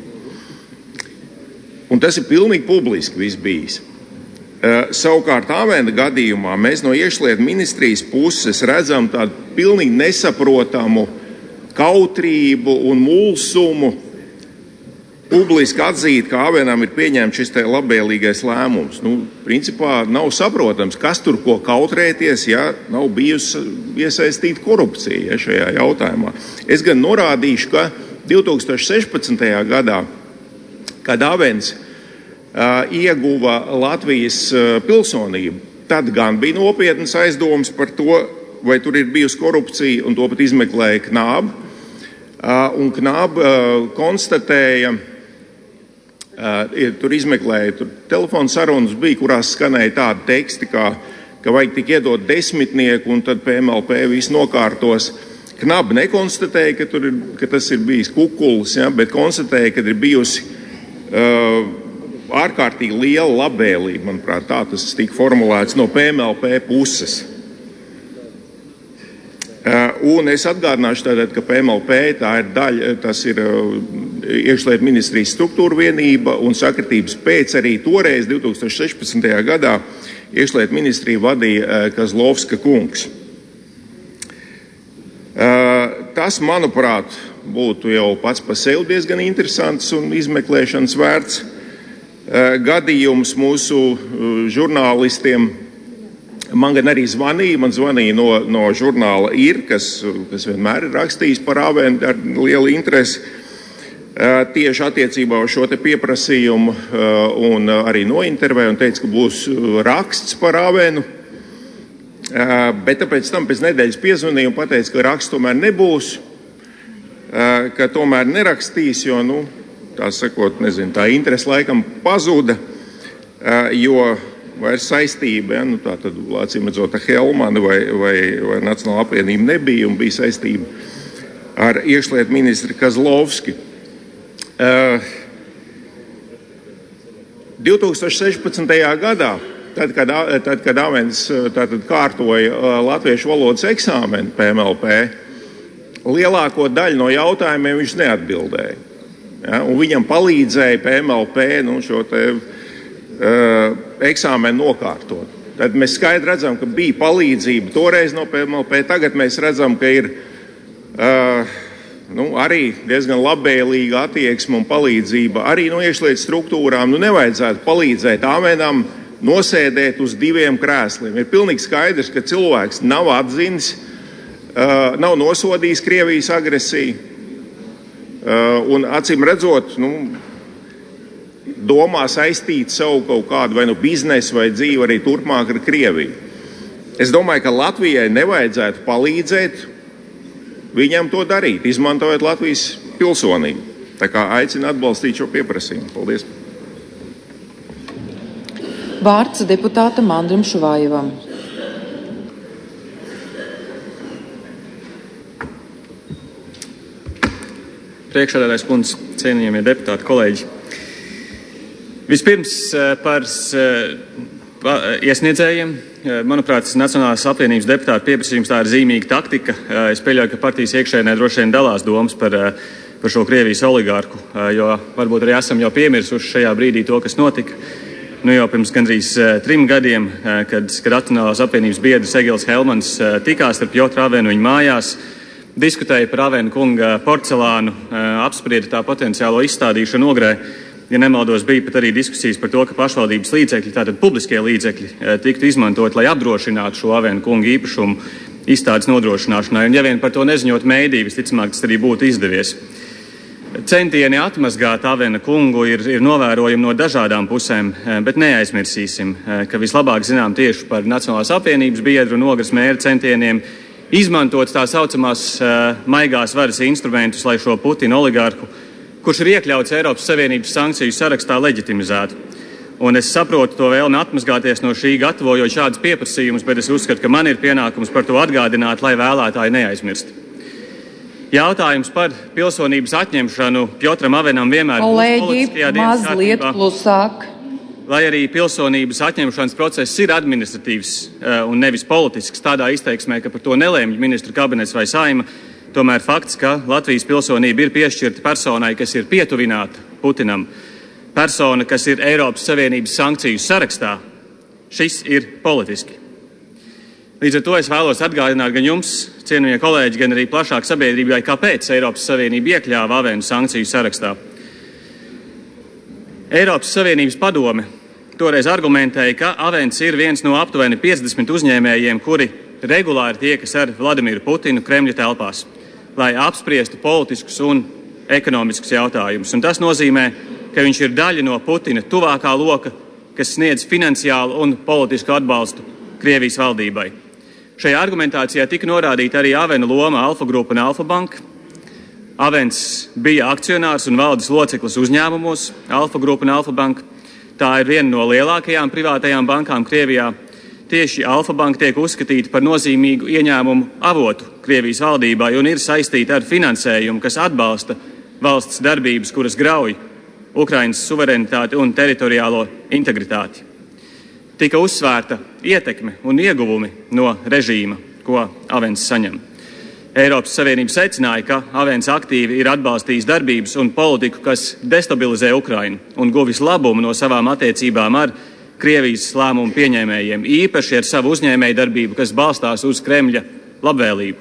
Un tas ir pilnīgi publiski viss bijis. Savukārt Avena gadījumā mēs no iekšlietu ministrijas puses redzam tādu pilnīgi nesaprotamu kautrību un mulsumu publiski atzīt, ka Avenam ir pieņemts šis te labvēlīgais lēmums. Nu, principā nav saprotams, kas tur ko kautrēties, ja nav bijusi iesaistīta korupcija ja, šajā jautājumā. Es gan norādīšu, ka divi tūkstoši sešpadsmitajā gadā, kad Avens uh, ieguva Latvijas uh, pilsonību, tad gan bija nopietnas aizdomas par to, vai tur ir bijusi korupcija, un to pat izmeklēja Knāb. Uh, un Knāb uh, konstatēja, uh, tur izmeklēja, tur telefona sarunas bija, kurās skanēja tādi teksti, kā, ka vajag tik iedot desmitnieku, un tad P M L P viss nokārtos. Knāb nekonstatēja, ka, tur ir, ka tas ir bijis kukulis, ja, bet konstatēja, ka ir bijusi uh, ārkārtīgi liela labvēlība, manuprāt, tā tas tika formulēts no P M L P puses. Un es atgādināšu tātad, ka P M L P tā ir daļa, tas ir iekšlietu ministrijas struktūra vienība un sakritības pēc arī toreiz divi tūkstoši sešpadsmitajā gadā iekšlietu ministriju vadīja Kazlovska kungs. Tas, manuprāt, būtu jau pats par sevi diezgan interesants un izmeklēšanas vērts gadījums mūsu žurnālistiem. Man gan arī zvanīja, man zvanīja no, no žurnāla Ir, kas, kas vienmēr ir rakstījis par Avenu ar lielu interesi tieši attiecībā uz šo te pieprasījumu un arī nointervēja un teica, ka būs raksts par Avenu, bet tāpēc tam pēc nedēļas piezvanīja un pateica, ka raksts tomēr nebūs, ka tomēr nerakstīs, jo, nu, tā sakot, nezinu, tā interese laikam pazuda, jo vairs saistība, ja, nu tā tad acīm redzot Helmana vai, vai, vai Nacionāla apvienība nebija un bija saistība ar iekšlietu ministri Kazlovski. Uh, divi tūkstoši sešpadsmitajā gadā, tad, kad, tad, kad Avens tātad kārtoja latviešu valodas eksāmenu P M L P, lielāko daļu no jautājumiem viņš neatbildēja. Ja, un viņam palīdzēja P M L P nu, šo te Uh, eksāmenu nokārtot. Tad mēs skaidri redzam, ka bija palīdzība toreiz no P M L P. Tagad mēs redzam, ka ir uh, nu, arī diezgan labvēlīga attieksme un palīdzība arī no iekšlietu struktūrām. Nu, nevajadzētu palīdzēt Avenam nosēdēt uz diviem krēsliem. Ir pilnīgi skaidrs, ka cilvēks nav atzinis, uh, nav nosodījis Krievijas agresiju uh, un acīm redzot, nu, domā saistīt savu kaut kādu vai nu biznesu vai dzīvi arī turpmāk ar Krieviju. Es domāju, ka Latvijai nevajadzētu palīdzēt viņam to darīt, izmantojot Latvijas pilsonību. Tā kā aicinu atbalstīt šo pieprasījumu. Paldies. Vārds deputātam Andrim Šuvajevam. Priekšsēdētājs kundze, cienījamie deputāti, kolēģi. Vispirms par iesniedzējiem Manuprāt, tas Nacionālās apvienības deputāta pieprasījums tā ir zīmīga taktika. Es pieļauju, ka partijas iekšēnē droši vien dalās domas par, par šo Krievijas oligārku, jo varbūt arī esam jau piemirsuši šajā brīdī to, kas notika. Nu jau pirms gandrīz trim gadiem, kad, kad Nacionālās apvienības biedrs Egils Helmans tikās ar Pjotru Avenu viņa mājās, diskutēja par Avena kunga porcelānu, apsprieda tā potenciālo izstādīšanu Ogrē. Ja nemaldos, bija pat arī diskusijas par to, ka pašvaldības līdzekļi, tātad publiskie līdzekļi, tiktu izmantot, lai apdrošinātu šo Avena kunga īpašumu izstādes nodrošināšanai. Un ja vien par to neziņot mēdī, visticamāk, tas arī būtu izdevies. Centieni atmazgāt Avena kungu ir, ir novērojami no dažādām pusēm, bet neaizmirsīsim, ka vislabāk zinām tieši par Nacionālās apvienības biedru un Ogres mēra centieniem izmantot tā saucamās maigās varas instrumentus, lai šo Putina oligārku, kurš ir iekļauts Eiropas Savienības sankciju sarakstā, leģitimizētu. Un es saprotu to vēlmi atmazgāties no šī, gatavojot šādus pieprasījumus, bet es uzskatu, ka man ir pienākums par to atgādināt, lai vēlētāji neaizmirst. Jautājums par pilsonības atņemšanu Pjotram Avenam vienmēr Kolēģi, būs politiskajā dienas mazliet kārtībā. klusāk. Lai arī pilsonības atņemšanas process ir administratīvs un nevis politisks, tādā izteiksmē, ka par to nelēmj ministru kabinets vai saima, tomēr fakts, ka Latvijas pilsonība ir piešķirta personai, kas ir pietuvināta Putinam, persona, kas ir Eiropas Savienības sankciju sarakstā, šis ir politiski. Līdz ar to es vēlos atgādināt gan jums, cienījamie kolēģi, gan arī plašāk sabiedrībai, kāpēc Eiropas Savienība iekļāva Avenu sankciju sarakstā. Eiropas Savienības padome toreiz argumentēja, ka Avens ir viens no aptuveni piecdesmit uzņēmējiem, kuri regulāri tiekas ar Vladimiru Putinu Kremļa telpās, lai apspriestu politiskus un ekonomiskus jautājumus. Un tas nozīmē, ka viņš ir daļa no Putina tuvākā loka, kas sniedz finansiālu un politisku atbalstu Krievijas valdībai. Šajā argumentācijā tika norādīta arī Avena loma Alfa Group un Alfa Bank. Avens bija akcionārs un valdes loceklis uzņēmumos Alfa Group un Alfa Bank. Tā ir viena no lielākajām privātajām bankām Krievijā. Tieši Alfa Banka tiek uzskatīta par nozīmīgu ieņēmumu avotu Krievijas valdībai un ir saistīta ar finansējumu, kas atbalsta valsts darbības, kuras grauj Ukrainas suverenitāti un teritoriālo integritāti. Tika uzsvērta ietekme un ieguvumi no režīma, ko Avens saņem. Eiropas Savienība secināja, ka Avens aktīvi ir atbalstījis darbības un politiku, kas destabilizē Ukrainu un guvis labumu no savām attiecībām ar Krievijas lēmumu pieņēmējiem, īpaši ar savu uzņēmēju darbību, kas balstās uz Kremļa labvēlību.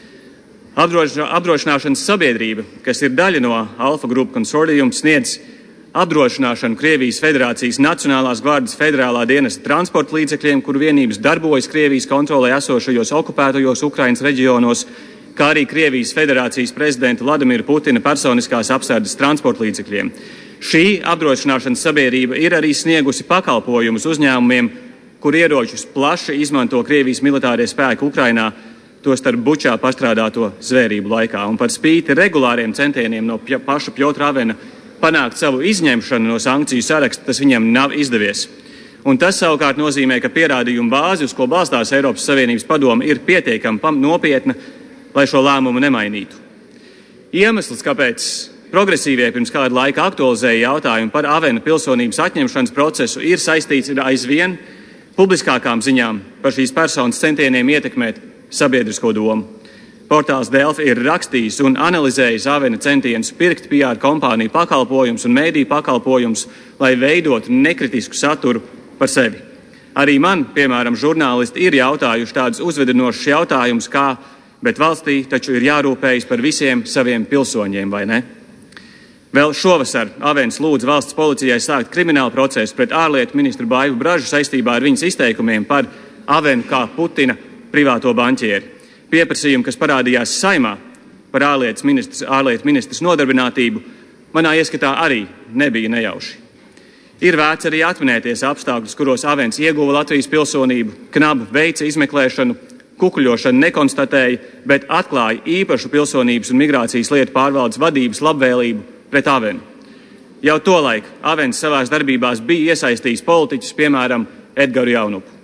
Apdrošināšanas sabiedrība, kas ir daļa no Alfa Group konsortiuma, sniedz apdrošināšanu Krievijas Federācijas Nacionālās gvardes federālā dienesta transporta līdzekļiem, kur vienības darbojas Krievijas kontrolē esošajos okupētajos Ukrainas reģionos, kā arī Krievijas Federācijas prezidenta Vladimira Putina personiskās apsardzes transporta līdzekļiem. Šī apdrošināšanas sabiedrība ir arī sniegusi pakalpojumus uzņēmumiem, kur ieročus plaši izmanto Krievijas militārie spēki Ukrainā, tostarp Bučā pastrādāto zvērību laikā. Un par spīti regulāriem centieniem no paša Pjotra Avena panākt savu izņemšanu no sankciju saraksta, tas viņam nav izdevies. Un tas savukārt nozīmē, ka pierādījumu bāzi, uz ko balstās Eiropas Savienības padome, ir pietiekami nopietna, lai šo lēmumu nemainītu. Iemesls, kāpēc progresīvie pirms kāda laika aktualizēja jautājumu par Avena pilsonības atņemšanas procesu, ir saistīts ar aizvien publiskākām ziņām par šīs personas centieniem ietekmēt sabiedrisko domu. Portāls Delfi ir rakstījis un analizējis Avena centienus pirkt P R kompāniju pakalpojumus un mēdīju pakalpojumus, lai veidotu nekritisku saturu par sevi. Arī man, piemēram, žurnālisti ir jautājuši tādus uzvedinošus jautājumus, kā, bet valstī taču ir jārūpējas par visiem saviem pilsoņiem, vai ne? Vēl šovasar Avens lūdz valsts policijai sākt kriminālu procesu pret ārlietu ministru Baivu Bražu saistībā ar viņas izteikumiem par Avenu kā Putina privāto banķieri. Pieprasījumu, kas parādījās Saimā par ārlietu ministrs, ārlietu ministrs nodarbinātību, manā ieskatā arī nebija nejauši. Ir vērts arī atminēties apstākļus, kuros Avens ieguva Latvijas pilsonību, knabu veica izmeklēšanu, kukuļošanu nekonstatēja, bet atklāja īpašu pilsonības un migrācijas lietu pārvaldes vadības labvēlību pret Avenu. Jau tolaik Avens savās darbībās bija iesaistījis politiķus, piemēram, Edgaru Jaunupu.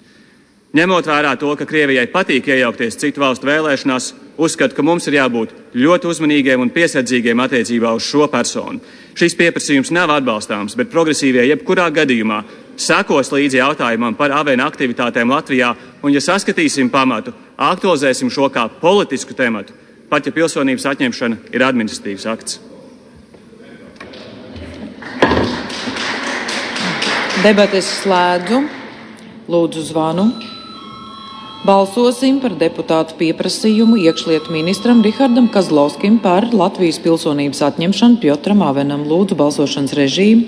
Ņemot vērā to, ka Krievijai patīk iejaukties citu valstu vēlēšanās, uzskatu, ka mums ir jābūt ļoti uzmanīgiem un piesardzīgiem attiecībā uz šo personu. Šis pieprasījums nav atbalstāms, bet progresīvie jebkurā gadījumā sekos līdzi jautājumam par avēna aktivitātēm Latvijā, un ja saskatīsim pamatu, aktualizēsim šo kā politisku tematu, pat ja pilsonības atņemšana ir administratīvs akts. Debates slēdzu. Lūdzu zvanu. Balsosim par deputātu pieprasījumu iekšlietu ministram Rihardam Kazlovskim par Latvijas pilsonības atņemšanu Pjotram Avenam. Lūdzu balsošanas režīmu.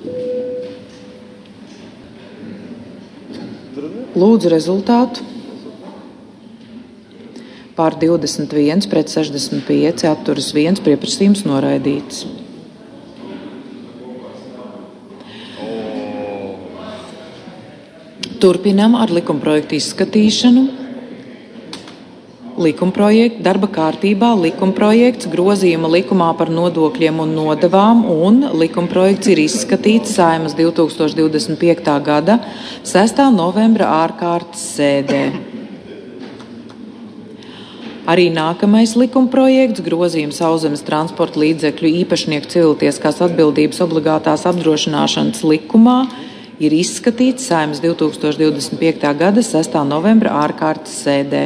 Lūdzu rezultātu. Pār divdesmit viens pret sešdesmit pieci atturas viens, pieprasījums noraidīts. Turpinām ar likumprojektu izskatīšanu. Likumprojekts darba kārtībā, likumprojekts grozījuma likumā par nodokļiem un nodevām, un likumprojekts ir izskatīts Saeimas divi tūkstoši divdesmit piektā gada sestā novembra ārkārtas sēdē. Arī nākamais likumprojekts grozījums Sauszemes transporta līdzekļu īpašnieku civiltieskās atbildības obligātās apdrošināšanas likumā ir izskatīts Saeimas divi tūkstoši divdesmit piektā gada sestā novembra ārkārtas sēdē.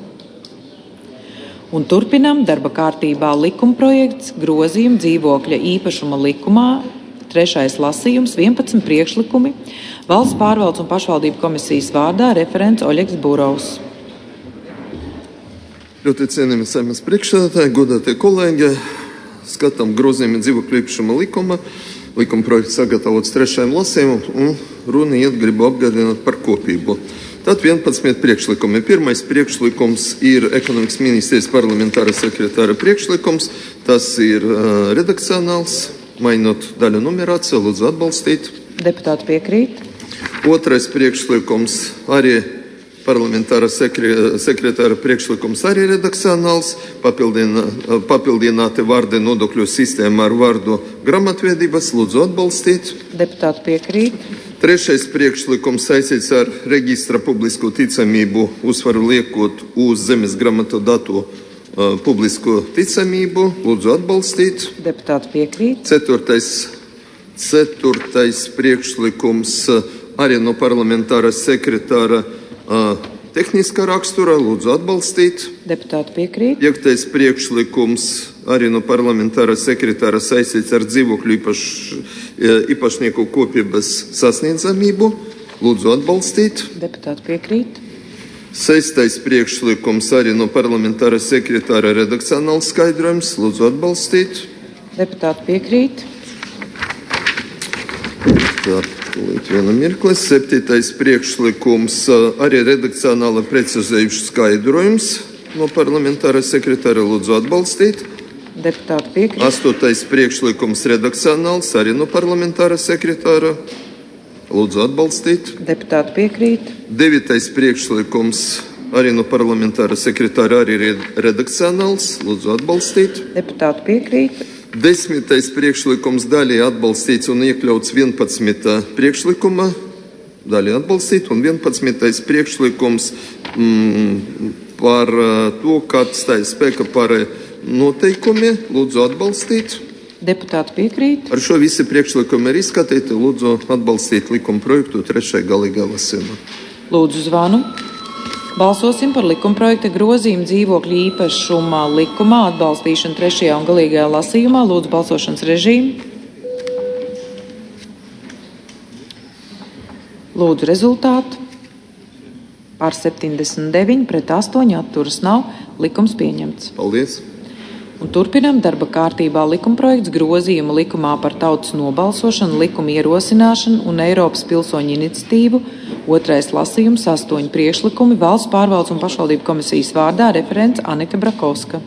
Un turpinam darba kārtībā likumprojekts grozījuma dzīvokļa īpašuma likumā, trešais lasījums, vienpadsmit priekšlikumi, Valsts pārvaldes un pašvaldību komisijas vārdā referents Oļegs Burovs. Ļoti cienījami Saeimas priekšsēdētāji, godātie kolēģi, skatām grozījumu dzīvokļu īpašuma likuma. Likumprojekts sagatavots trešajam lasījumam, un runa iet gribu apgādināt par kopību. Tad vienpadsmit priekšlikumi. Pirmais priekšlikums ir ekonomikas ministrijas parlamentāra sekretāra priekšlikums. Tas ir uh, redakcionāls, mainot daļu numerāciju, lūdzu atbalstīt. Deputāti piekrīt. Otrais priekšlikums arī parlamentāra sekre, sekretāra priekšlikums arī redakcionāls, papildina, papildināti vārdi nodokļu sistēmā ar vārdu grāmatvedības, lūdzu atbalstīt. Deputāti piekrīt. Trešais priekšlikums saistīts ar reģistra publisko ticamību, uzsvaru liekot uz zemes grāmatu datu uh, publisko ticamību, lūdzu atbalstīt. Deputāti piekrīt. Ceturtais, ceturtais priekšlikums uh, arī no parlamentāra sekretāra uh, tehniskā rakstura, lūdzu atbalstīt. Deputāti piekrīt. Piektais priekšlikums arī no parlamentāra sekretāra saistīts ar dzīvokļu īpaš, īpašnieku kopības sasniedzamību, lūdzu atbalstīt. Deputāti piekrīt. Sestais priekšlikums arī no parlamentāra sekretāra redakcionāls skaidrojums, lūdzu atbalstīt. Deputāti piekrīt. Tā. Viena mirkli. Septītais priekšlikums arī redakcionāli precizējuši skaidrojums no parlamentāra sekretāra, lūdzu atbalstīt. Deputāti piekrīt. Astotais priekšlikums redakcionāls arī no parlamentāra sekretāra, lūdzu atbalstīt. Deputāti piekrīt. Devītais priekšlikums arī no parlamentāra sekretāra, arī redakcionāls, lūdzu atbalstīt. Deputāti piekrīt. Desmitais priekšlikums daļai atbalstīts un iekļauts vienpadsmitā priekšlikuma, daļai atbalstīt, un vienpadsmitais priekšlikums mm, par to, kā stājas spēka par noteikumi, lūdzu atbalstīt. Deputāti piekrīt. Ar šo visi priekšlikumi ir izskatīti, lūdzu atbalstīt likuma projektu trešajā galīgā lasījumā. Lūdzu zvanu. Balsosim par likumprojekta grozījumu dzīvokļu īpašuma likumā atbalstīšanu trešajā un galīgajā lasījumā. Lūdzu balsošanas režīmu. Lūdzu rezultātu. Par septiņdesmit deviņi pret astoņi atturas nav. Likums pieņemts. Paldies. Un turpinam darba kārtībā likumprojekts grozījumu likumā par tautas nobalsošanu, likuma ierosināšanu un Eiropas pilsoņu iniciatīvu. Otrais lasījums, astoņi priekšlikumi, Valsts pārvaldes un pašvaldību komisijas vārdā referents Anita Brakovska.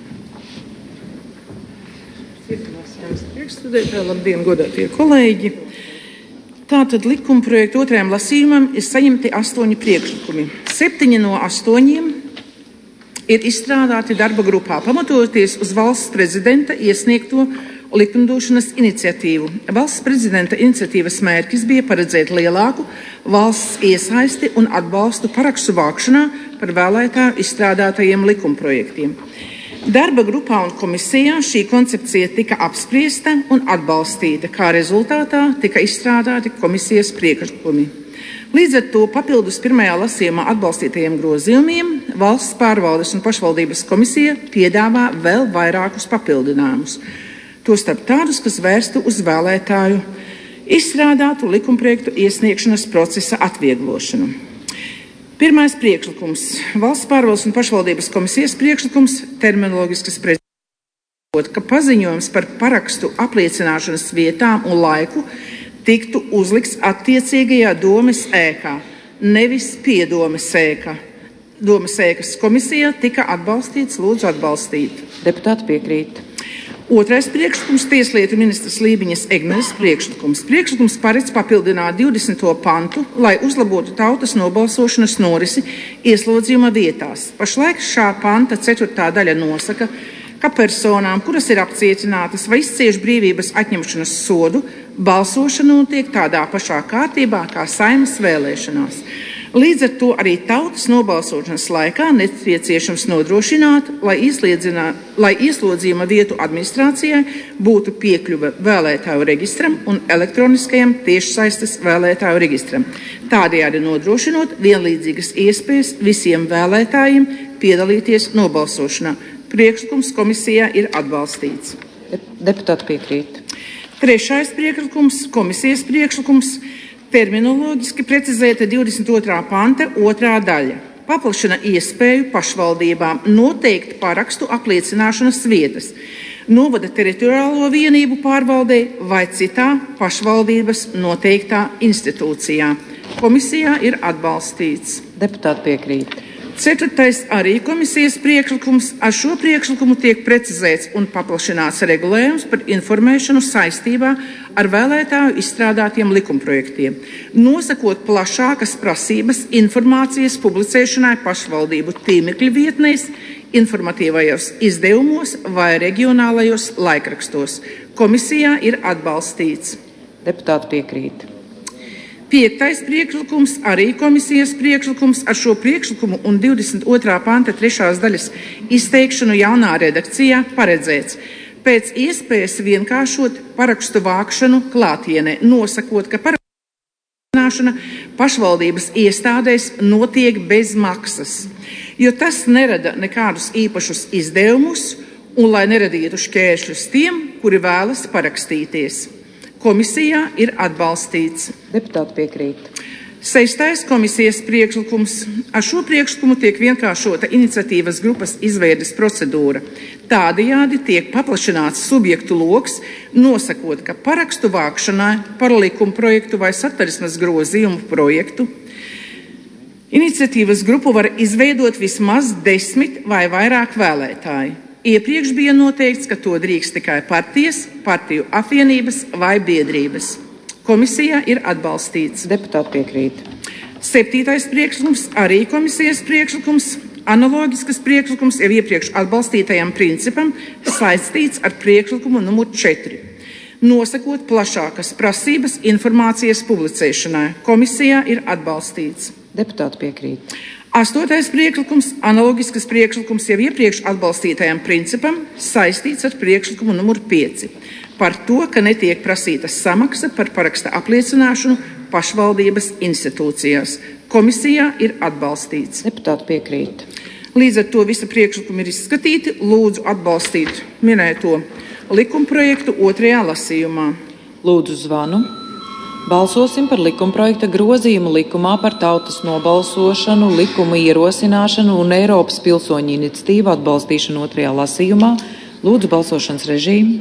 Labdien, godātie kolēģi! Tātad likumprojektu otrajam lasījumam ir saņemti astoņi priekšlikumi. Septiņi no astoņiem ir izstrādāti darba grupā, pamatoties uz valsts prezidenta iesniegto likumdošanas iniciatīvu. Valsts prezidenta iniciatīvas mērķis bija paredzēt lielāku valsts iesaisti un atbalstu parakstu vākšanā par vēlētāju izstrādātajiem likumprojektiem. Darba grupā un komisijā šī koncepcija tika apspriesta un atbalstīta, kā rezultātā tika izstrādāti komisijas priekšlikumi. Līdz ar to papildus pirmajā lasījumā atbalstītajiem grozījumiem Valsts pārvaldes un pašvaldības komisija piedāvā vēl vairākus papildinājumus. Tostarp tādus, kas vērstu uz vēlētāju izstrādātu likumprojektu iesniegšanas procesa atvieglošanu. Pirmais priekšlikums – Valsts pārvaldes un pašvaldības komisijas priekšlikums terminoloģiskas precizēšanas, ka paziņojums par parakstu apliecināšanas vietām un laiku tiktu uzlikts attiecīgajā domes ēkā, nevis pie domes ēkā. Domes ēkas komisijā tika atbalstīts, lūdzu atbalstīt. Deputāti piekrīt. Otrais priekšlikums – Tieslietu ministras Lībiņas Egneres priekšlikums. Priekšlikums paredz papildināt divdesmito pantu, lai uzlabotu tautas nobalsošanas norisi ieslodzījuma vietās. Pašlaik šā panta ceturtā daļa nosaka, ka personām, kuras ir apcietinātas vai izcieš brīvības atņemšanas sodu, balsošana notiek tādā pašā kārtībā kā Saeimas vēlēšanās. Līdz ar to arī tautas nobalsošanas laikā nepieciešams nodrošināt, lai, lai ieslodzījuma vietu administrācijai būtu piekļuve vēlētāju registram un elektroniskajam tiešsaistes vēlētāju registram, tādējādi nodrošinot vienlīdzīgas iespējas visiem vēlētājiem piedalīties nobalsošanā. Priekšlikums komisijā ir atbalstīts. Deputāti piekrīt. Trešais priekšlikums, komisijas priekšlikums, terminoloģiski precizēta divdesmit otrā panta otrā daļa. Paplašina iespēju pašvaldībām noteikt parakstu apliecināšanas vietas, novada teritoriālo vienību pārvaldē vai citā pašvaldības noteiktā institūcijā. Komisijā ir atbalstīts. Deputāti piekrīt. Ceturtais arī komisijas priekšlikums. Ar šo priekšlikumu tiek precizēts un paplašināts regulējums par informēšanu saistībā ar vēlētāju izstrādātiem likumprojektiem, nosakot plašākas prasības informācijas publicēšanai pašvaldību tīmekļa vietnēs, informatīvajos izdevumos vai reģionālajos laikrakstos. Komisijā ir atbalstīts. Deputāti piekrīt. Piektais priekšlikums, arī komisijas priekšlikums. Ar šo priekšlikumu un divdesmit otrā panta trešās daļas izteikšanu jaunā redakcijā paredzēts pēc iespējas vienkāršot parakstu vākšanu klātienē, nosakot, ka parakstu pašvaldības iestādēs notiek bez maksas, jo tas nerada nekādus īpašus izdevumus un lai neradītu šķēršļus tiem, kuri vēlas parakstīties. Komisijā ir atbalstīts. Deputāti piekrīt. Sestais komisijas priekšlikums. Ar šo priekšlikumu tiek vienkāršota iniciatīvas grupas izveides procedūra. Tādējādi tiek paplašināts subjektu loks, nosakot, ka parakstu vākšanai par likumprojektu vai satversmes grozījumu projektu iniciatīvas grupu var izveidot vismaz desmit vai vairāk vēlētāji. Iepriekš bija noteikts, ka to drīkst tikai partijas, partiju apvienības vai biedrības. Komisijā ir atbalstīts. Deputāti piekrīt. Septītais priekšlikums, arī komisijas priekšlikums, analoģiskas priekšlikums jau iepriekš atbalstītajam principam saistīts ar priekšlikumu numur četri, nosakot plašākas prasības informācijas publicēšanai. Komisijā ir atbalstīts. Deputāti piekrīt. Astotais priekšlikums, analoģiskas priekšlikums jau iepriekš atbalstītajam principam saistīts ar priekšlikumu numur pieci par to, ka netiek prasīta samaksa par paraksta apliecināšanu pašvaldības institūcijās. Komisijā ir atbalstīts. Deputāti piekrīt. Līdz ar to visi priekšlikumi ir izskatīti. Lūdzu atbalstīt minēto likumprojektu otrajā lasījumā. Lūdzu zvanu. Balsosim par likumprojekta grozījumu likumā par tautas nobalsošanu, likumu ierosināšanu un Eiropas pilsoņu iniciatīvu atbalstīšanu otrajā lasījumā. Lūdzu balsošanas režīmu.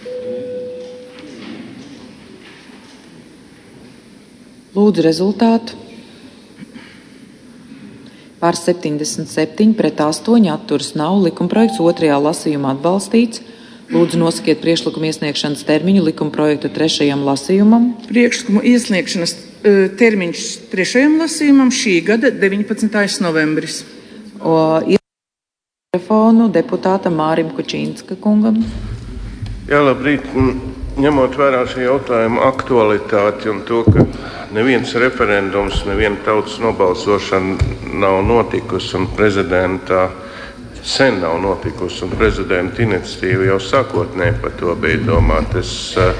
Lūdzu rezultātu. Par septiņdesmit septiņi pret astoņi atturas nav. Likumprojekts otrajā lasījumā atbalstīts. Lūdzu nosakiet priekšlikumu iesniegšanas termiņu likumprojekta trešajam lasījumam. Priekšlikumu iesniegšanas uh, termiņš trešajam lasījumam šī gada deviņpadsmitais novembris. O, telefonu deputātam Mārim Kučīnska kungam. Jā, labrīt. Ņemot vērā šī jautājuma aktualitāti un to, ka neviens referendums, neviena tautas nobalsošana nav notikusi un prezidentā sen nav notikusi, un prezidenta iniciatīva jau sākotnēji par to bija domāta. Es uh,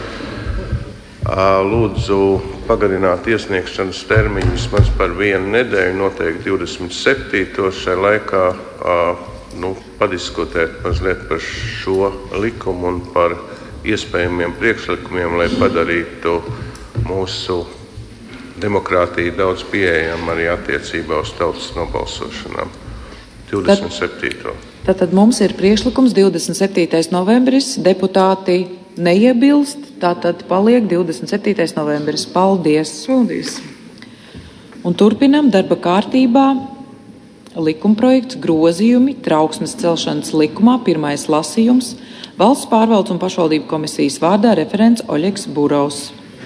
lūdzu pagarināt iesniegšanas termiņu vismaz par vienu nedēļu, noteikti divdesmit septīto šai laikā, uh, nu, padiskutēt mazliet par šo likumu un par iespējamiem priekšlikumiem, lai padarītu mūsu demokrātiju daudz pieejama arī attiecībā uz tautas nobalsošanām. divdesmit septīto Tātad mums ir priekšlikums divdesmit septītais novembris, deputāti neiebilst, tātad paliek divdesmit septītais novembris. Paldies! Paldies! Un turpinam darba kārtībā likumprojekts grozījumi trauksmes celšanas likumā, pirmais lasījums, Valsts pārvaldes un pašvaldību komisijas vārdā referents Oļegs Burovs.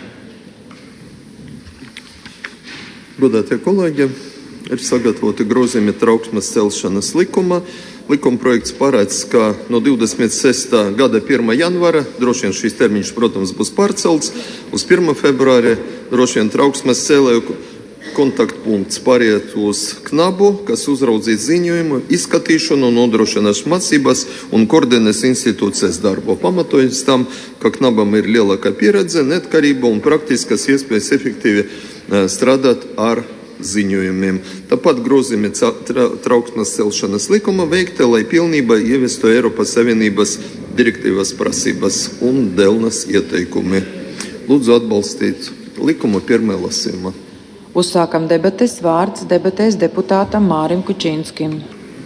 Godātie kolēģi, ir sagatavoti grozījumi trauksmes celšanas likuma. Likumprojekts paredz, ka no divdesmit sestā gada pirmā janvāra, droši vien šīs termiņš, protams, būs pārcelts, uz pirmā februāra droši vien trauksmes cēlēju kontaktpunkts pāriet uz Knabu, kas uzraudzīs ziņojumu, izskatīšanu, nodrošinās mācības un koordinēs institūcijas darbu. Pamatojas tam, ka Knabam ir lielākā pieredze, neatkarība un praktiskas iespējas efektīvi strādāt ar ziņojumiem. Tāpat grozījumi trauksmes celšanas likuma veikti, lai pilnībā ieviestu Eiropas Savienības direktīvas prasības un Delnas ieteikumi. Lūdzu atbalstīt likumu pirmajā lasījumā. Uzsākam debates, vārds debatēs deputātam Mārim Kučinskim.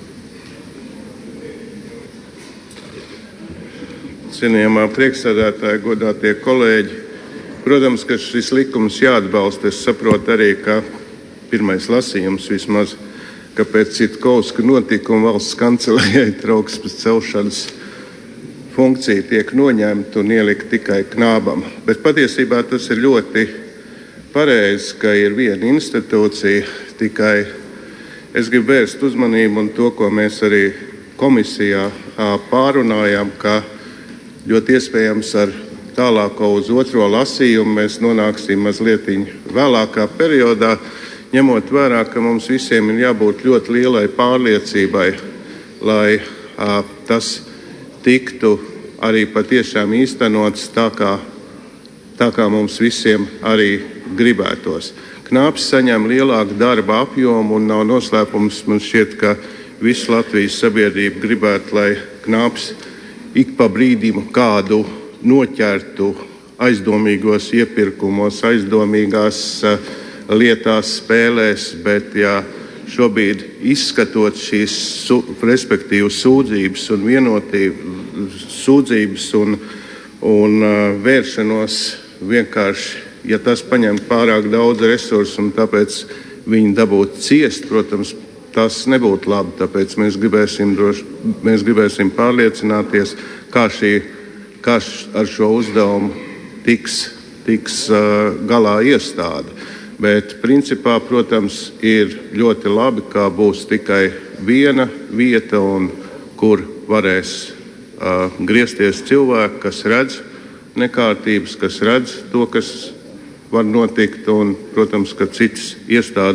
Cienījamā priekšsēdētāja, godātie kolēģi, protams, ka šis likums jāatbalsta. Es saprotu arī, ka pirmais lasījums vismaz, ka pēc Citkovska notikuma valsts kancelējai trauksmes celšanas funkcija tiek noņemta un ielikt tikai Knābam. Bet patiesībā tas ir ļoti pareizi, ka ir viena institūcija, tikai es gribu vērst uzmanību un to, ko mēs arī komisijā pārunājām, ka ļoti iespējams ar tālāko uz otro lasījumu mēs nonāksim mazliet vēlākā periodā, ņemot vērā, ka mums visiem ir jābūt ļoti lielai pārliecībai, lai a, tas tiktu arī patiešām īstenots tā, kā, tā kā mums visiem arī gribētos. Knāps saņem lielāku darba apjomu un nav noslēpums. Man šķiet, ka visu Latvijas sabiedrību gribētu, lai Knāps ik pa brīdim kādu noķertu aizdomīgos iepirkumos, aizdomīgās uh, lietās, spēlēs, bet ja šobrīd izskatot šīs, su, respektīvi sūdzības un vienotību, sūdzības un, un uh, vēršanos vienkārši, ja tas paņem pārāk daudz resursu un tāpēc viņi dabūtu ciest, protams, tas nebūtu labi. Tāpēc mēs gribēsim, droši, mēs gribēsim pārliecināties, kā, šī, kā ar šo uzdevumu tiks, tiks uh, galā iestāde. Bet principā, protams, ir ļoti labi, ka būs tikai viena vieta, un kur varēs uh, griezties cilvēki, kas redz nekārtības, kas redz to, kas var notikt, un, protams, ka citas iestādes.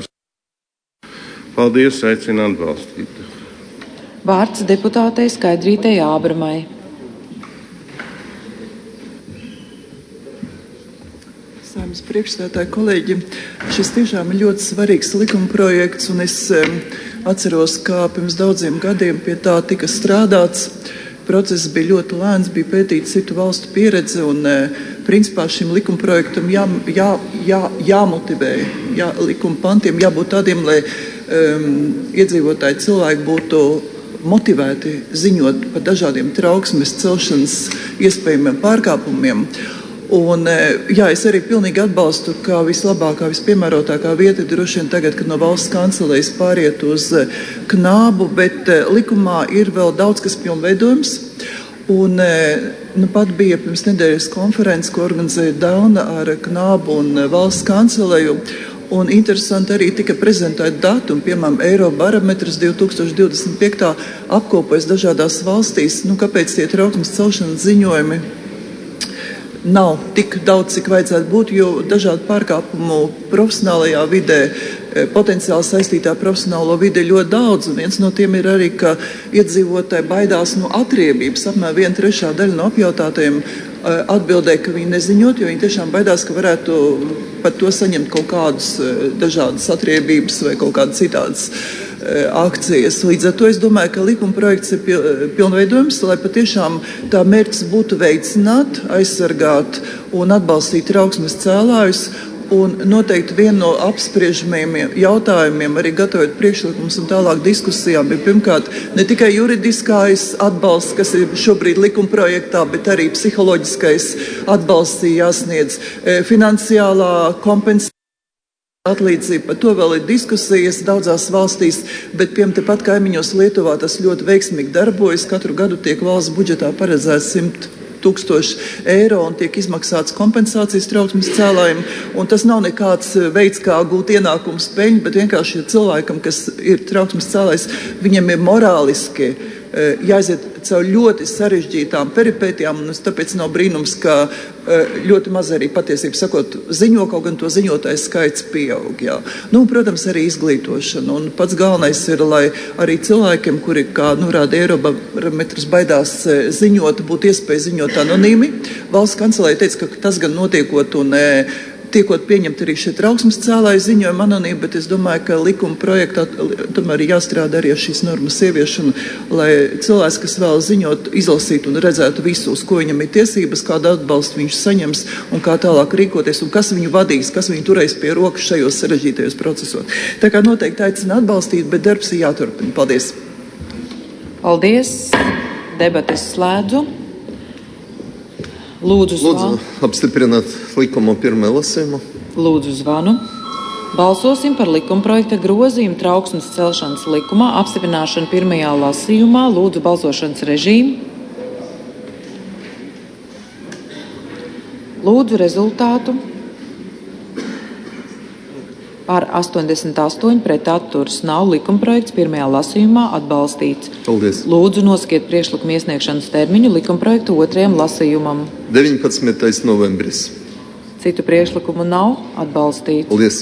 Paldies, aicinu atbalstīt. Vārds deputātei Skaidrītei Ābramai. Saeimas priekšsēdētāji, kolēģi, šis tiešām ir ļoti svarīgs likumprojekts, un es um, atceros, kā pirms daudziem gadiem pie tā tika strādāts. Process bija ļoti lēns, bija pētīta citu valstu pieredze, un principā šim likumprojektam jā, jā, jā, jāmotivē, jā, likuma pantiem jābūt tādiem, lai um, iedzīvotāji cilvēki būtu motivēti ziņot par dažādiem trauksmes celšanas iespējamiem pārkāpumiem. Un, jā, es arī pilnīgi atbalstu, ka vislabākā, vispiemērotākā vieta ir droši vien tagad, kad no valsts kancelējas pāriet uz Knābu, bet likumā ir vēl daudz kas pilnveidojums. Un, nu, pat bija pirms nedēļas konferences, ko organizēja Dauna ar Knābu un valsts kancelēju. Un interesanti arī tika prezentēti dati, un, piemēram, Eirobarometrs divi tūkstoši divdesmit piektajā apkopojas dažādās valstīs, nu, kāpēc tie trauksmes celšanas ziņojumi nav tik daudz, cik vajadzētu būt, jo dažādu pārkāpumu profesionālajā vidē potenciāli saistītā profesionālo vidi ir ļoti daudz, un viens no tiem ir arī, ka iedzīvotāji baidās no atriebības. Apmēram viena trešā daļa no apjautātajiem atbildēja, ka viņi neziņot, jo viņi tiešām baidās, ka varētu par to saņemt kaut kādas dažādas atriebības vai kaut kādas citādas akcijas. Līdz ar to es domāju, ka likuma projekts ir pilnveidojums, lai patiešām tā mērķis būtu veicināt, aizsargāt un atbalstīt trauksmes cēlājus. Un noteikti viena no apspriežamiem jautājumiem, arī gatavot priekšlikumus un tālāk diskusijām, ir pirmkārt ne tikai juridiskais atbalsts, kas ir šobrīd likuma projektā, bet arī psiholoģiskais atbalsts jāsniedz, finansiālā kompensācija. Atlīdzība par to vēl ir diskusijas daudzās valstīs, bet piemēram tepat kaimiņos Lietuvā tas ļoti veiksmīgi darbojas. Katru gadu tiek valsts budžetā paredzēts simt tūkstoši eiro un tiek izmaksāts kompensācijas trauksmes cēlājiem. Un tas nav nekāds veids, kā gūt ienākumus peļņu, bet vienkārši cilvēkam, kas ir trauksmes cēlājs, viņam ir morāliski jāiziet caur ļoti sarežģītām peripētijām, un tāpēc nav brīnums, ka ļoti maz arī patiesību sakot ziņo, kaut gan to ziņotāju skaits pieaug. Jā. Nu, protams, arī izglītošana, un pats galvenais ir, lai arī cilvēkiem, kuri, kā norāda Eirobarometrs, baidās ziņot, būtu iespēja ziņot anonīmi. Valsts kancelēja teica, ka tas gan notiekot un tiekot pieņemt arī šie trauksmes cēlāju ziņojumi anonīmi, bet es domāju, ka likuma projektā tomēr ir jāstrādā arī ar šīs normas ieviešanu, lai cilvēks, kas vēl ziņot, izlasītu un redzētu visu, uz ko viņam ir tiesības, kādu atbalstu viņš saņems un kā tālāk rīkoties un kas viņu vadīs, kas viņu turēs pie rokas šajos sarežģītajos procesos. Tā kā noteikti aicina atbalstīt, bet darbs ir jāturpina. Paldies! Paldies! Debates slēdzu. Lūdzu, Lūdzu apstiprināt likumu pirmā lasījumu. Lūdzu zvanu. Balsosim par likumprojekta grozījumu trauksmes celšanas likumā apstiprināšanu pirmajā lasījumā. Lūdzu balsošanas režīmu. Lūdzu rezultātu. Par astoņdesmit astoņi pret atturas nav likumprojekts pirmajā lasījumā atbalstīts. Paldies. Lūdzu noskiet priekšlikumu iesniegšanas termiņu likumprojektu otrajam lasījumam. deviņpadsmitais novembris. Citu priekšlikumu nav atbalstīts. Paldies.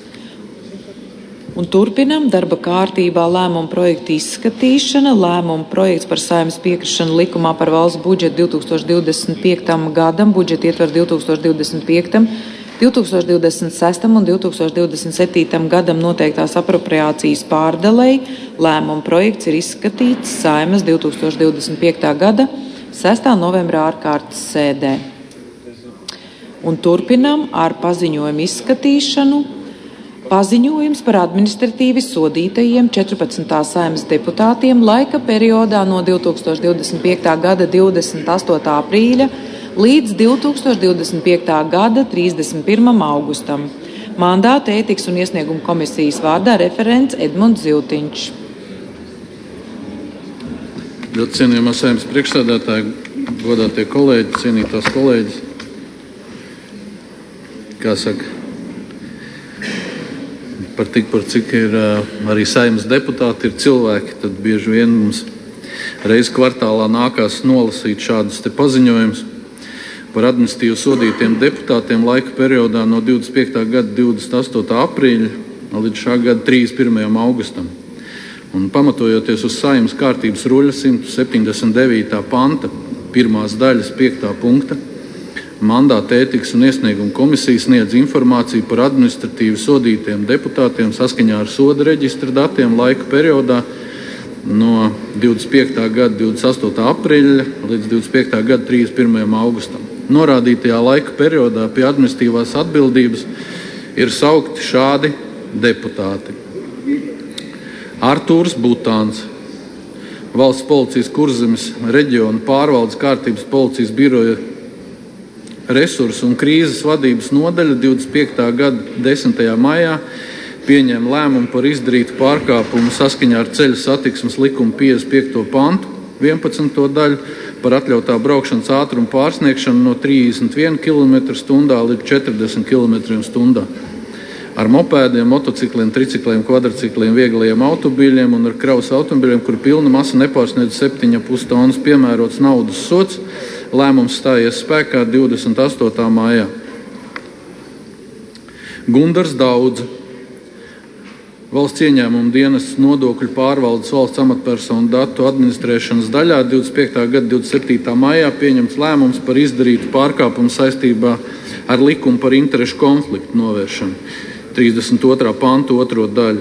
Un turpinam darba kārtībā lēmumu projektu izskatīšana. Lēmumu projekts par Saeimas piekrišanu likumā par valsts budžetu divi tūkstoši divdesmit piektajam gadam, budžeta ietvers divi tūkstoši divdesmit piektajam, divi tūkstoši divdesmit sestajam un divi tūkstoši divdesmit septītajam gadam noteiktās apropriācijas pārdalei. Lēmumu projekts ir izskatīts Saeimas divi tūkstoši divdesmit piektā gada sestā novembra ārkārtas sēdē. Un turpinam ar paziņojumu izskatīšanu. Paziņojums par administratīvi sodītajiem četrpadsmitās Saeimas deputātiem laika periodā no divi tūkstoši divdesmit piektā gada divdesmit astotā aprīļa līdz divi tūkstoši divdesmit piektā gada trīsdesmit pirmajam augustam. Mandāta ētikas un iesniegumu komisijas vārdā referents Edmunds Ziltiņš. Ļoti cienījamā Saeimas priekšsēdētāja, godātie kolēģi, cienītās kolēģis. Kā saka, par tik, par cik ir arī Saeimas deputāti, ir cilvēki, tad bieži vien mums reiz kvartālā nākās nolasīt šādus te paziņojumus par administratīvi sodītiem deputātiem laika periodā no divdesmit piektā gada divdesmit astotā aprīļa līdz šā gada trīsdesmit pirmajam augustam. Un pamatojoties uz Saeimas kārtības ruļa simt septiņdesmit devītā panta pirmās daļas piektā punkta, mandāta ētikas un iesniegumu komisija sniedz informāciju par administratīvi sodītiem deputātiem saskaņā ar soda reģistra datiem laika periodā no divdesmit piektā gada divdesmit astotā aprīļa līdz divdesmit piektā gada trīsdesmit pirmajam augustam. Norādītajā laika periodā pie administratīvās atbildības ir saukti šādi deputāti: Artūrs Butāns, Valsts policijas Kurzemes reģiona pārvaldes kārtības policijas biroja resursu un krīzes vadības nodaļa divdesmit piektā gada desmitajā maijā pieņem lēmumu par izdarītu pārkāpumu saskaņā ar ceļu satiksmes likuma piecdesmit piekto pantu, vienpadsmito daļu par atļautā braukšanas ātrumu pārsniegšanu no trīsdesmit viena kilometra stundā līdz četrdesmit kilometriem stundā. Ar mopēdiem, motocikliem, tricikliem, kvadricikliem, vieglajiem automobīļiem un ar kravas automobīļiem, kur pilna masa nepārsniedz septiņas ar pus tonnas, piemērots naudas sods. Lēmums stājies spēkā divdesmit astotā maijā. Gundars Daudze, Valsts ieņēmuma dienestas nodokļu pārvaldes valsts amatpersonu datu administrēšanas daļā divdesmit piektā gada divdesmit septītā maijā pieņemts lēmums par izdarītu pārkāpumu saistībā ar likumu par interešu konfliktu novēršanu, trīsdesmit otrā panta otro daļu,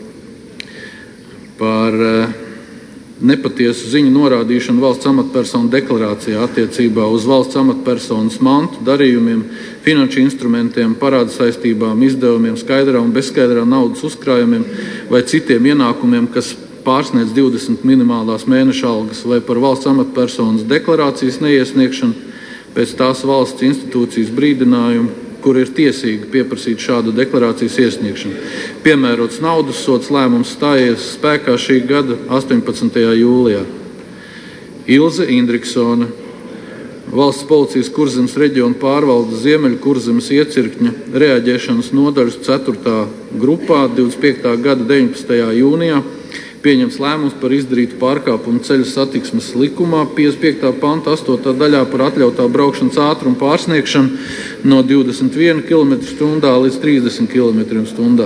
par nepatiesu ziņu norādīšanu valsts amatpersonu deklarācijā attiecībā uz valsts amatpersonas mantu, darījumiem, finanšu instrumentiem, parāda saistībām, izdevumiem, skaidrā un bezskaidrā naudas uzkrājumiem vai citiem ienākumiem, kas pārsniedz divdesmit minimālās mēneša algas, vai par valsts amatpersonas deklarācijas neiesniegšanu pēc tās valsts institūcijas brīdinājumu, kur ir tiesīgi pieprasīt šādu deklarācijas iesniegšanu. Piemērots naudas sods lēmums stājies spēkā šī gada astoņpadsmitajā jūlijā. Ilze Indriksone, Valsts policijas Kurzemes reģiona pārvaldes Ziemeļkurzemes iecirkņa reaģēšanas nodaļas ceturtā grupā divdesmit piektā gada deviņpadsmitajā jūnijā pieņems lēmums par izdarītu pārkāpumu ceļa satiksmes likumā piecdesmit piektā panta astotā daļā par atļautā braukšanas ātrumu pārsniegšanu no divdesmit viena kilometra stundā līdz trīsdesmit kilometriem stundā.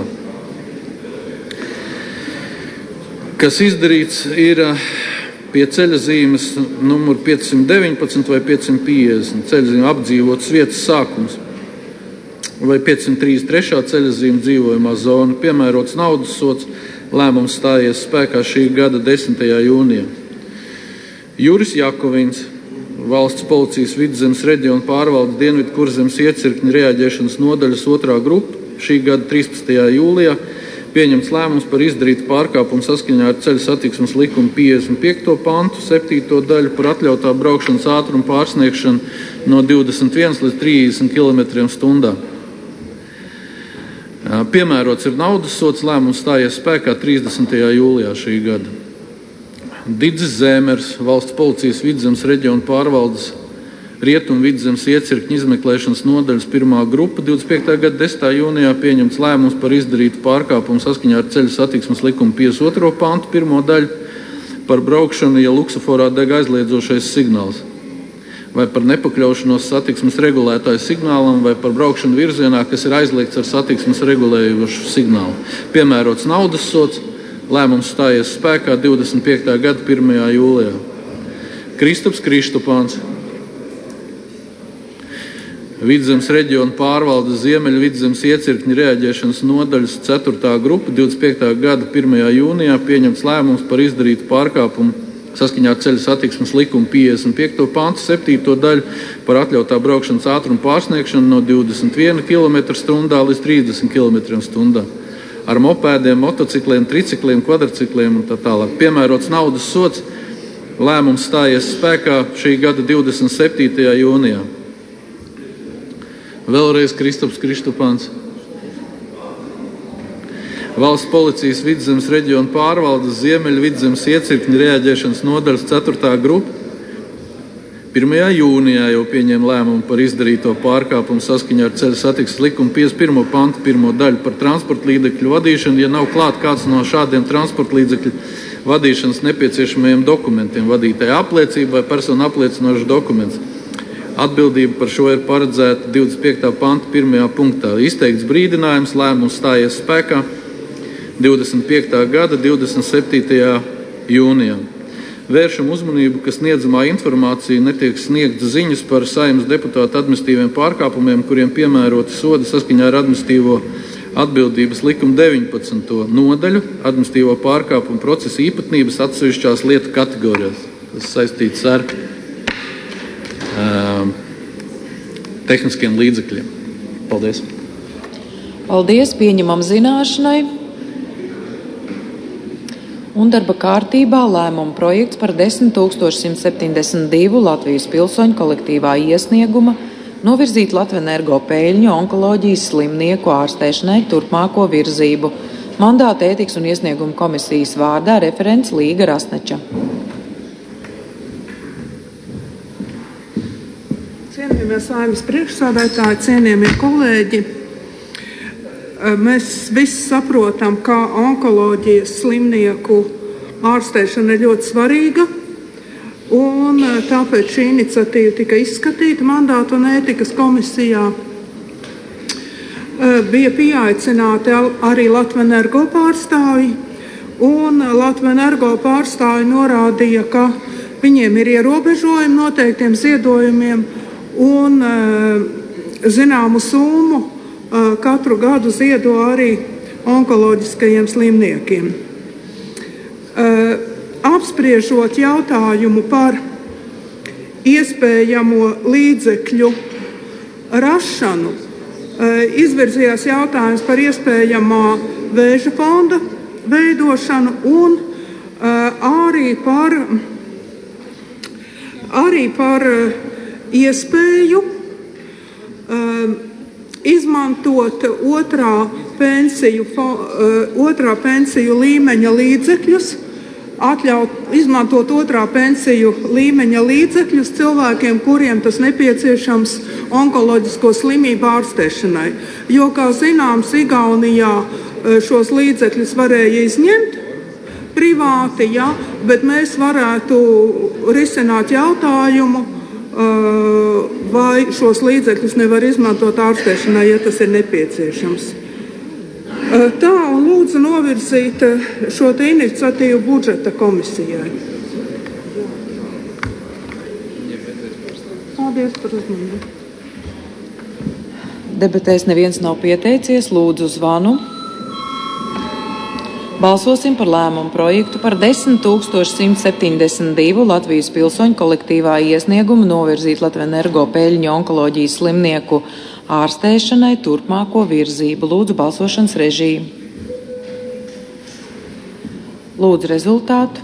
Kas izdarīts ir pie ceļa zīmes numur piecsimt deviņpadsmit vai piecsimt piecdesmit, ceļa zīme apdzīvotas vietas sākums, vai piecsimt trīsdesmit trešā ceļa zīme dzīvojamā zona, piemērots naudas sods, lēmums stājies spēkā šī gada desmitajā jūnijā. Juris Jakovins, Valsts policijas Vidzemes reģiona pārvaldes Dienvidkurzemes iecirkņa reaģēšanas nodaļas otrā grupa, šī gada trīspadsmitajā jūlijā pieņemts lēmums par izdarītu pārkāpumu saskaņā ar ceļa satiksmes likuma piecdesmit piekto pantu, septīto daļu par atļautā braukšanas ātrumu pārsniegšanu no divdesmit viena līdz trīsdesmit kilometriem stundā. Piemērots ir naudas sods, lēmums stājies spēkā trīsdesmitajā jūlijā šī gada. Didzis Zēmers, Valsts policijas Vidzemes reģiona pārvaldes Rietumu Vidzemes iecirkņa izmeklēšanas nodaļas pirmā grupa divdesmit piektā gada desmitā jūnijā pieņemts lēmums par izdarītu pārkāpumu saskaņā ar ceļa satiksmes likuma piecdesmit otro pantu pirmo daļu par braukšanu, ja luksuforā deg aizliedzošais signāls, vai par nepakļaušanos satiksmes regulētāju signālam, vai par braukšanu virzienā, kas ir aizliegts ar satiksmes regulējošu signālu. Piemērots naudas sods, lēmums stājies spēkā divdesmit piektā gada pirmajā jūlijā. Kristaps Kristupāns, Vidzemes reģiona pārvaldes Ziemeļvidzemes iecirkņa reaģēšanas nodaļas ceturtā grupa divdesmit piektā gada pirmajā jūnijā pieņemts lēmums par izdarītu pārkāpumu saskaņā ar ceļa satiksmes likuma piecdesmit piekto pantu, septīto daļu par atļautā braukšanas ātrumu pārsniegšanu no divdesmit viena kilometra stundā līdz trīsdesmit kilometriem stundā. Ar mopēdiem, motocikliem, tricikliem, kvadricikliem un tā tālāk. Piemērots naudas sods, lēmums stājies spēkā šī gada divdesmit septītajā jūnijā. Vēlreiz Kristaps Kristupāns. Valsts policijas Vidzemes reģiona pārvaldes Ziemeļvidzemes iecirkņa reaģēšanas nodaļas ceturtā grupa pirmajā jūnijā jau pieņēma lēmumu par izdarīto pārkāpumu saskaņā ar ceļa satiksmes likuma piecdesmit pirmo pantu pirmo daļu par transporta līdzekļu vadīšanu, ja nav klāt kāds no šādiem transporta līdzekļu vadīšanas nepieciešamajiem dokumentiem, vadītāja apliecība vai persona apliecinošs dokuments. Atbildība par šo ir paredzēta divdesmit piektā panta pirmajā punktā. Izteikts brīdinājums, lēmums stājies spēkā divdesmit piektā gada divdesmit septītajā jūnijā. Vēršam uzmanību, ka sniedzamā informācija netiek sniegta ziņas par Saeimas deputātu administratīviem pārkāpumiem, kuriem piemēroti sodi saskaņā ar administratīvo atbildības likuma deviņpadsmito nodaļu, administratīvo pārkāpumu procesa īpatnības atsevišķās lietu kategorijās. Tas saistīts ar uh, tehniskiem līdzekļiem. Paldies. Paldies, pieņemam zināšanai. Un darba kārtībā lēmuma projekts par desmit tūkstoši simt septiņdesmit divu Latvijas pilsoņu kolektīvā iesnieguma novirzīt Latvenergo peļņu onkoloģijas slimnieku ārstēšanai turpmāko virzību. Mandāta ētikas un iesniegumu komisijas vārdā referents Līga Rasneča. Cienījamie Saeimas priekšsēdētāji, cienījamie kolēģi, mēs visi saprotam, ka onkoloģijas slimnieku ārstēšana ir ļoti svarīga, un tāpēc šī iniciatīva tika izskatīta mandāta un ētikas komisijā. bija pieaicināti arī Latvenergo pārstāvji, un Latvenergo pārstāvji norādīja, ka viņiem ir ierobežojumi noteiktiem ziedojumiem un zināmu summu katru gadu ziedo arī onkoloģiskajiem slimniekiem. Apspriežot jautājumu par iespējamo līdzekļu rašanu, izvirzījās jautājums par iespējamā vēža fonda veidošanu un arī par, arī par iespēju izmantot otrā pensiju, otrā pensiju līmeņa līdzekļus, atļaut izmantot otrā pensiju līmeņa līdzekļus cilvēkiem, kuriem tas nepieciešams onkoloģisko slimību ārstēšanai. Jo, kā zināms, Igaunijā šos līdzekļus varēja izņemt privāti, ja, bet mēs varētu risināt jautājumu, vai šos līdzekļus nevar izmantot ārstēšanai, ja tas ir nepieciešams. Tā un lūdzu novirzīt šo te iniciatīvu budžeta komisijai. Paldies par uzmanību. Debatēs neviens nav pieteicies, lūdzu zvanu. Balsosim par lēmumu projektu par desmit tūkstoši simt septiņdesmit divu Latvijas pilsoņu kolektīvā iesniegumu novirzīt Latvenergo peļņu onkoloģijas slimnieku ārstēšanai turpmāko virzību. Lūdzu balsošanas režiju. Lūdzu rezultātu.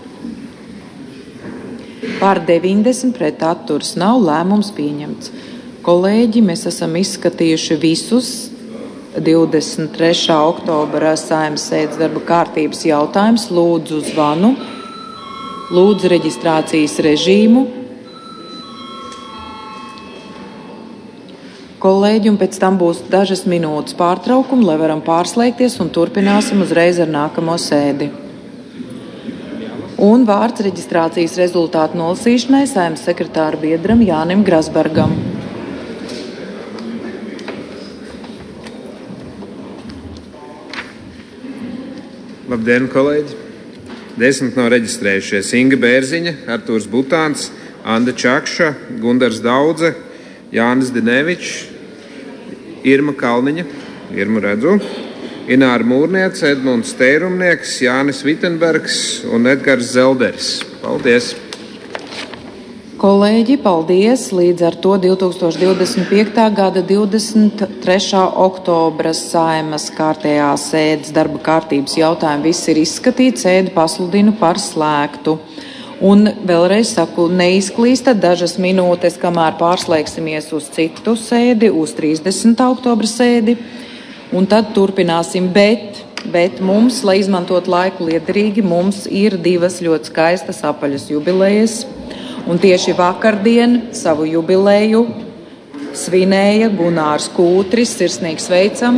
Par deviņdesmit pret atturas nav, lēmums pieņemts. Kolēģi, mēs esam izskatījuši visus divdesmit trešā oktobra Saeimas sēdes darba kārtības jautājums. Lūdzu zvanu. Lūdzu reģistrācijas režīmu. Kolēģi, un pēc tam būs dažas minūtes pārtraukuma, lai varam pārslēgties un turpināsim uzreiz ar nākamo sēdi. Un vārds reģistrācijas rezultātu nolasīšanai Saeimas sekretāra biedram Jānim Grasbergam. Labdien, kolēģi! Desmit nav reģistrējušies: Inga Bērziņa, Artūrs Butāns, Anda Čakša, Gundars Daudze, Jānis Dinevičs, Irma Kalniņa, Irmu redzu, Ināra Mūrniece, Edmunds Teirumnieks, Jānis Vitenbergs un Edgars Zelderis. Paldies! Kolēģi, paldies! Līdz ar to divi tūkstoši divdesmit piektā gada divdesmit trešā oktobra Saeimas kārtējās sēdes darba kārtības jautājumi viss ir izskatīti, sēdi pasludinu par slēgtu. Un vēlreiz saku, neizklīstat dažas minūtes, kamēr pārslēgsimies uz citu sēdi, uz trīsdesmitā oktobra sēdi, un tad turpināsim, bet, bet mums, lai izmantot laiku liederīgi, mums ir divas ļoti skaistas apaļas jubilejas. Un tieši vakardien savu jubileju svinēja Gunārs Kūtris. Sirsnīgi sveicam!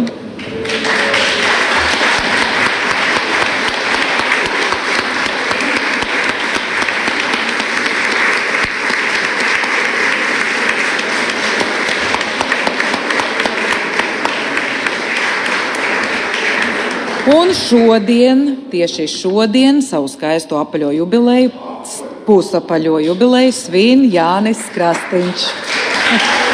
Un šodien, tieši šodien, savu skaisto apaļo jubileju, pusapaļo jubileju svin Jānis Krastiņš.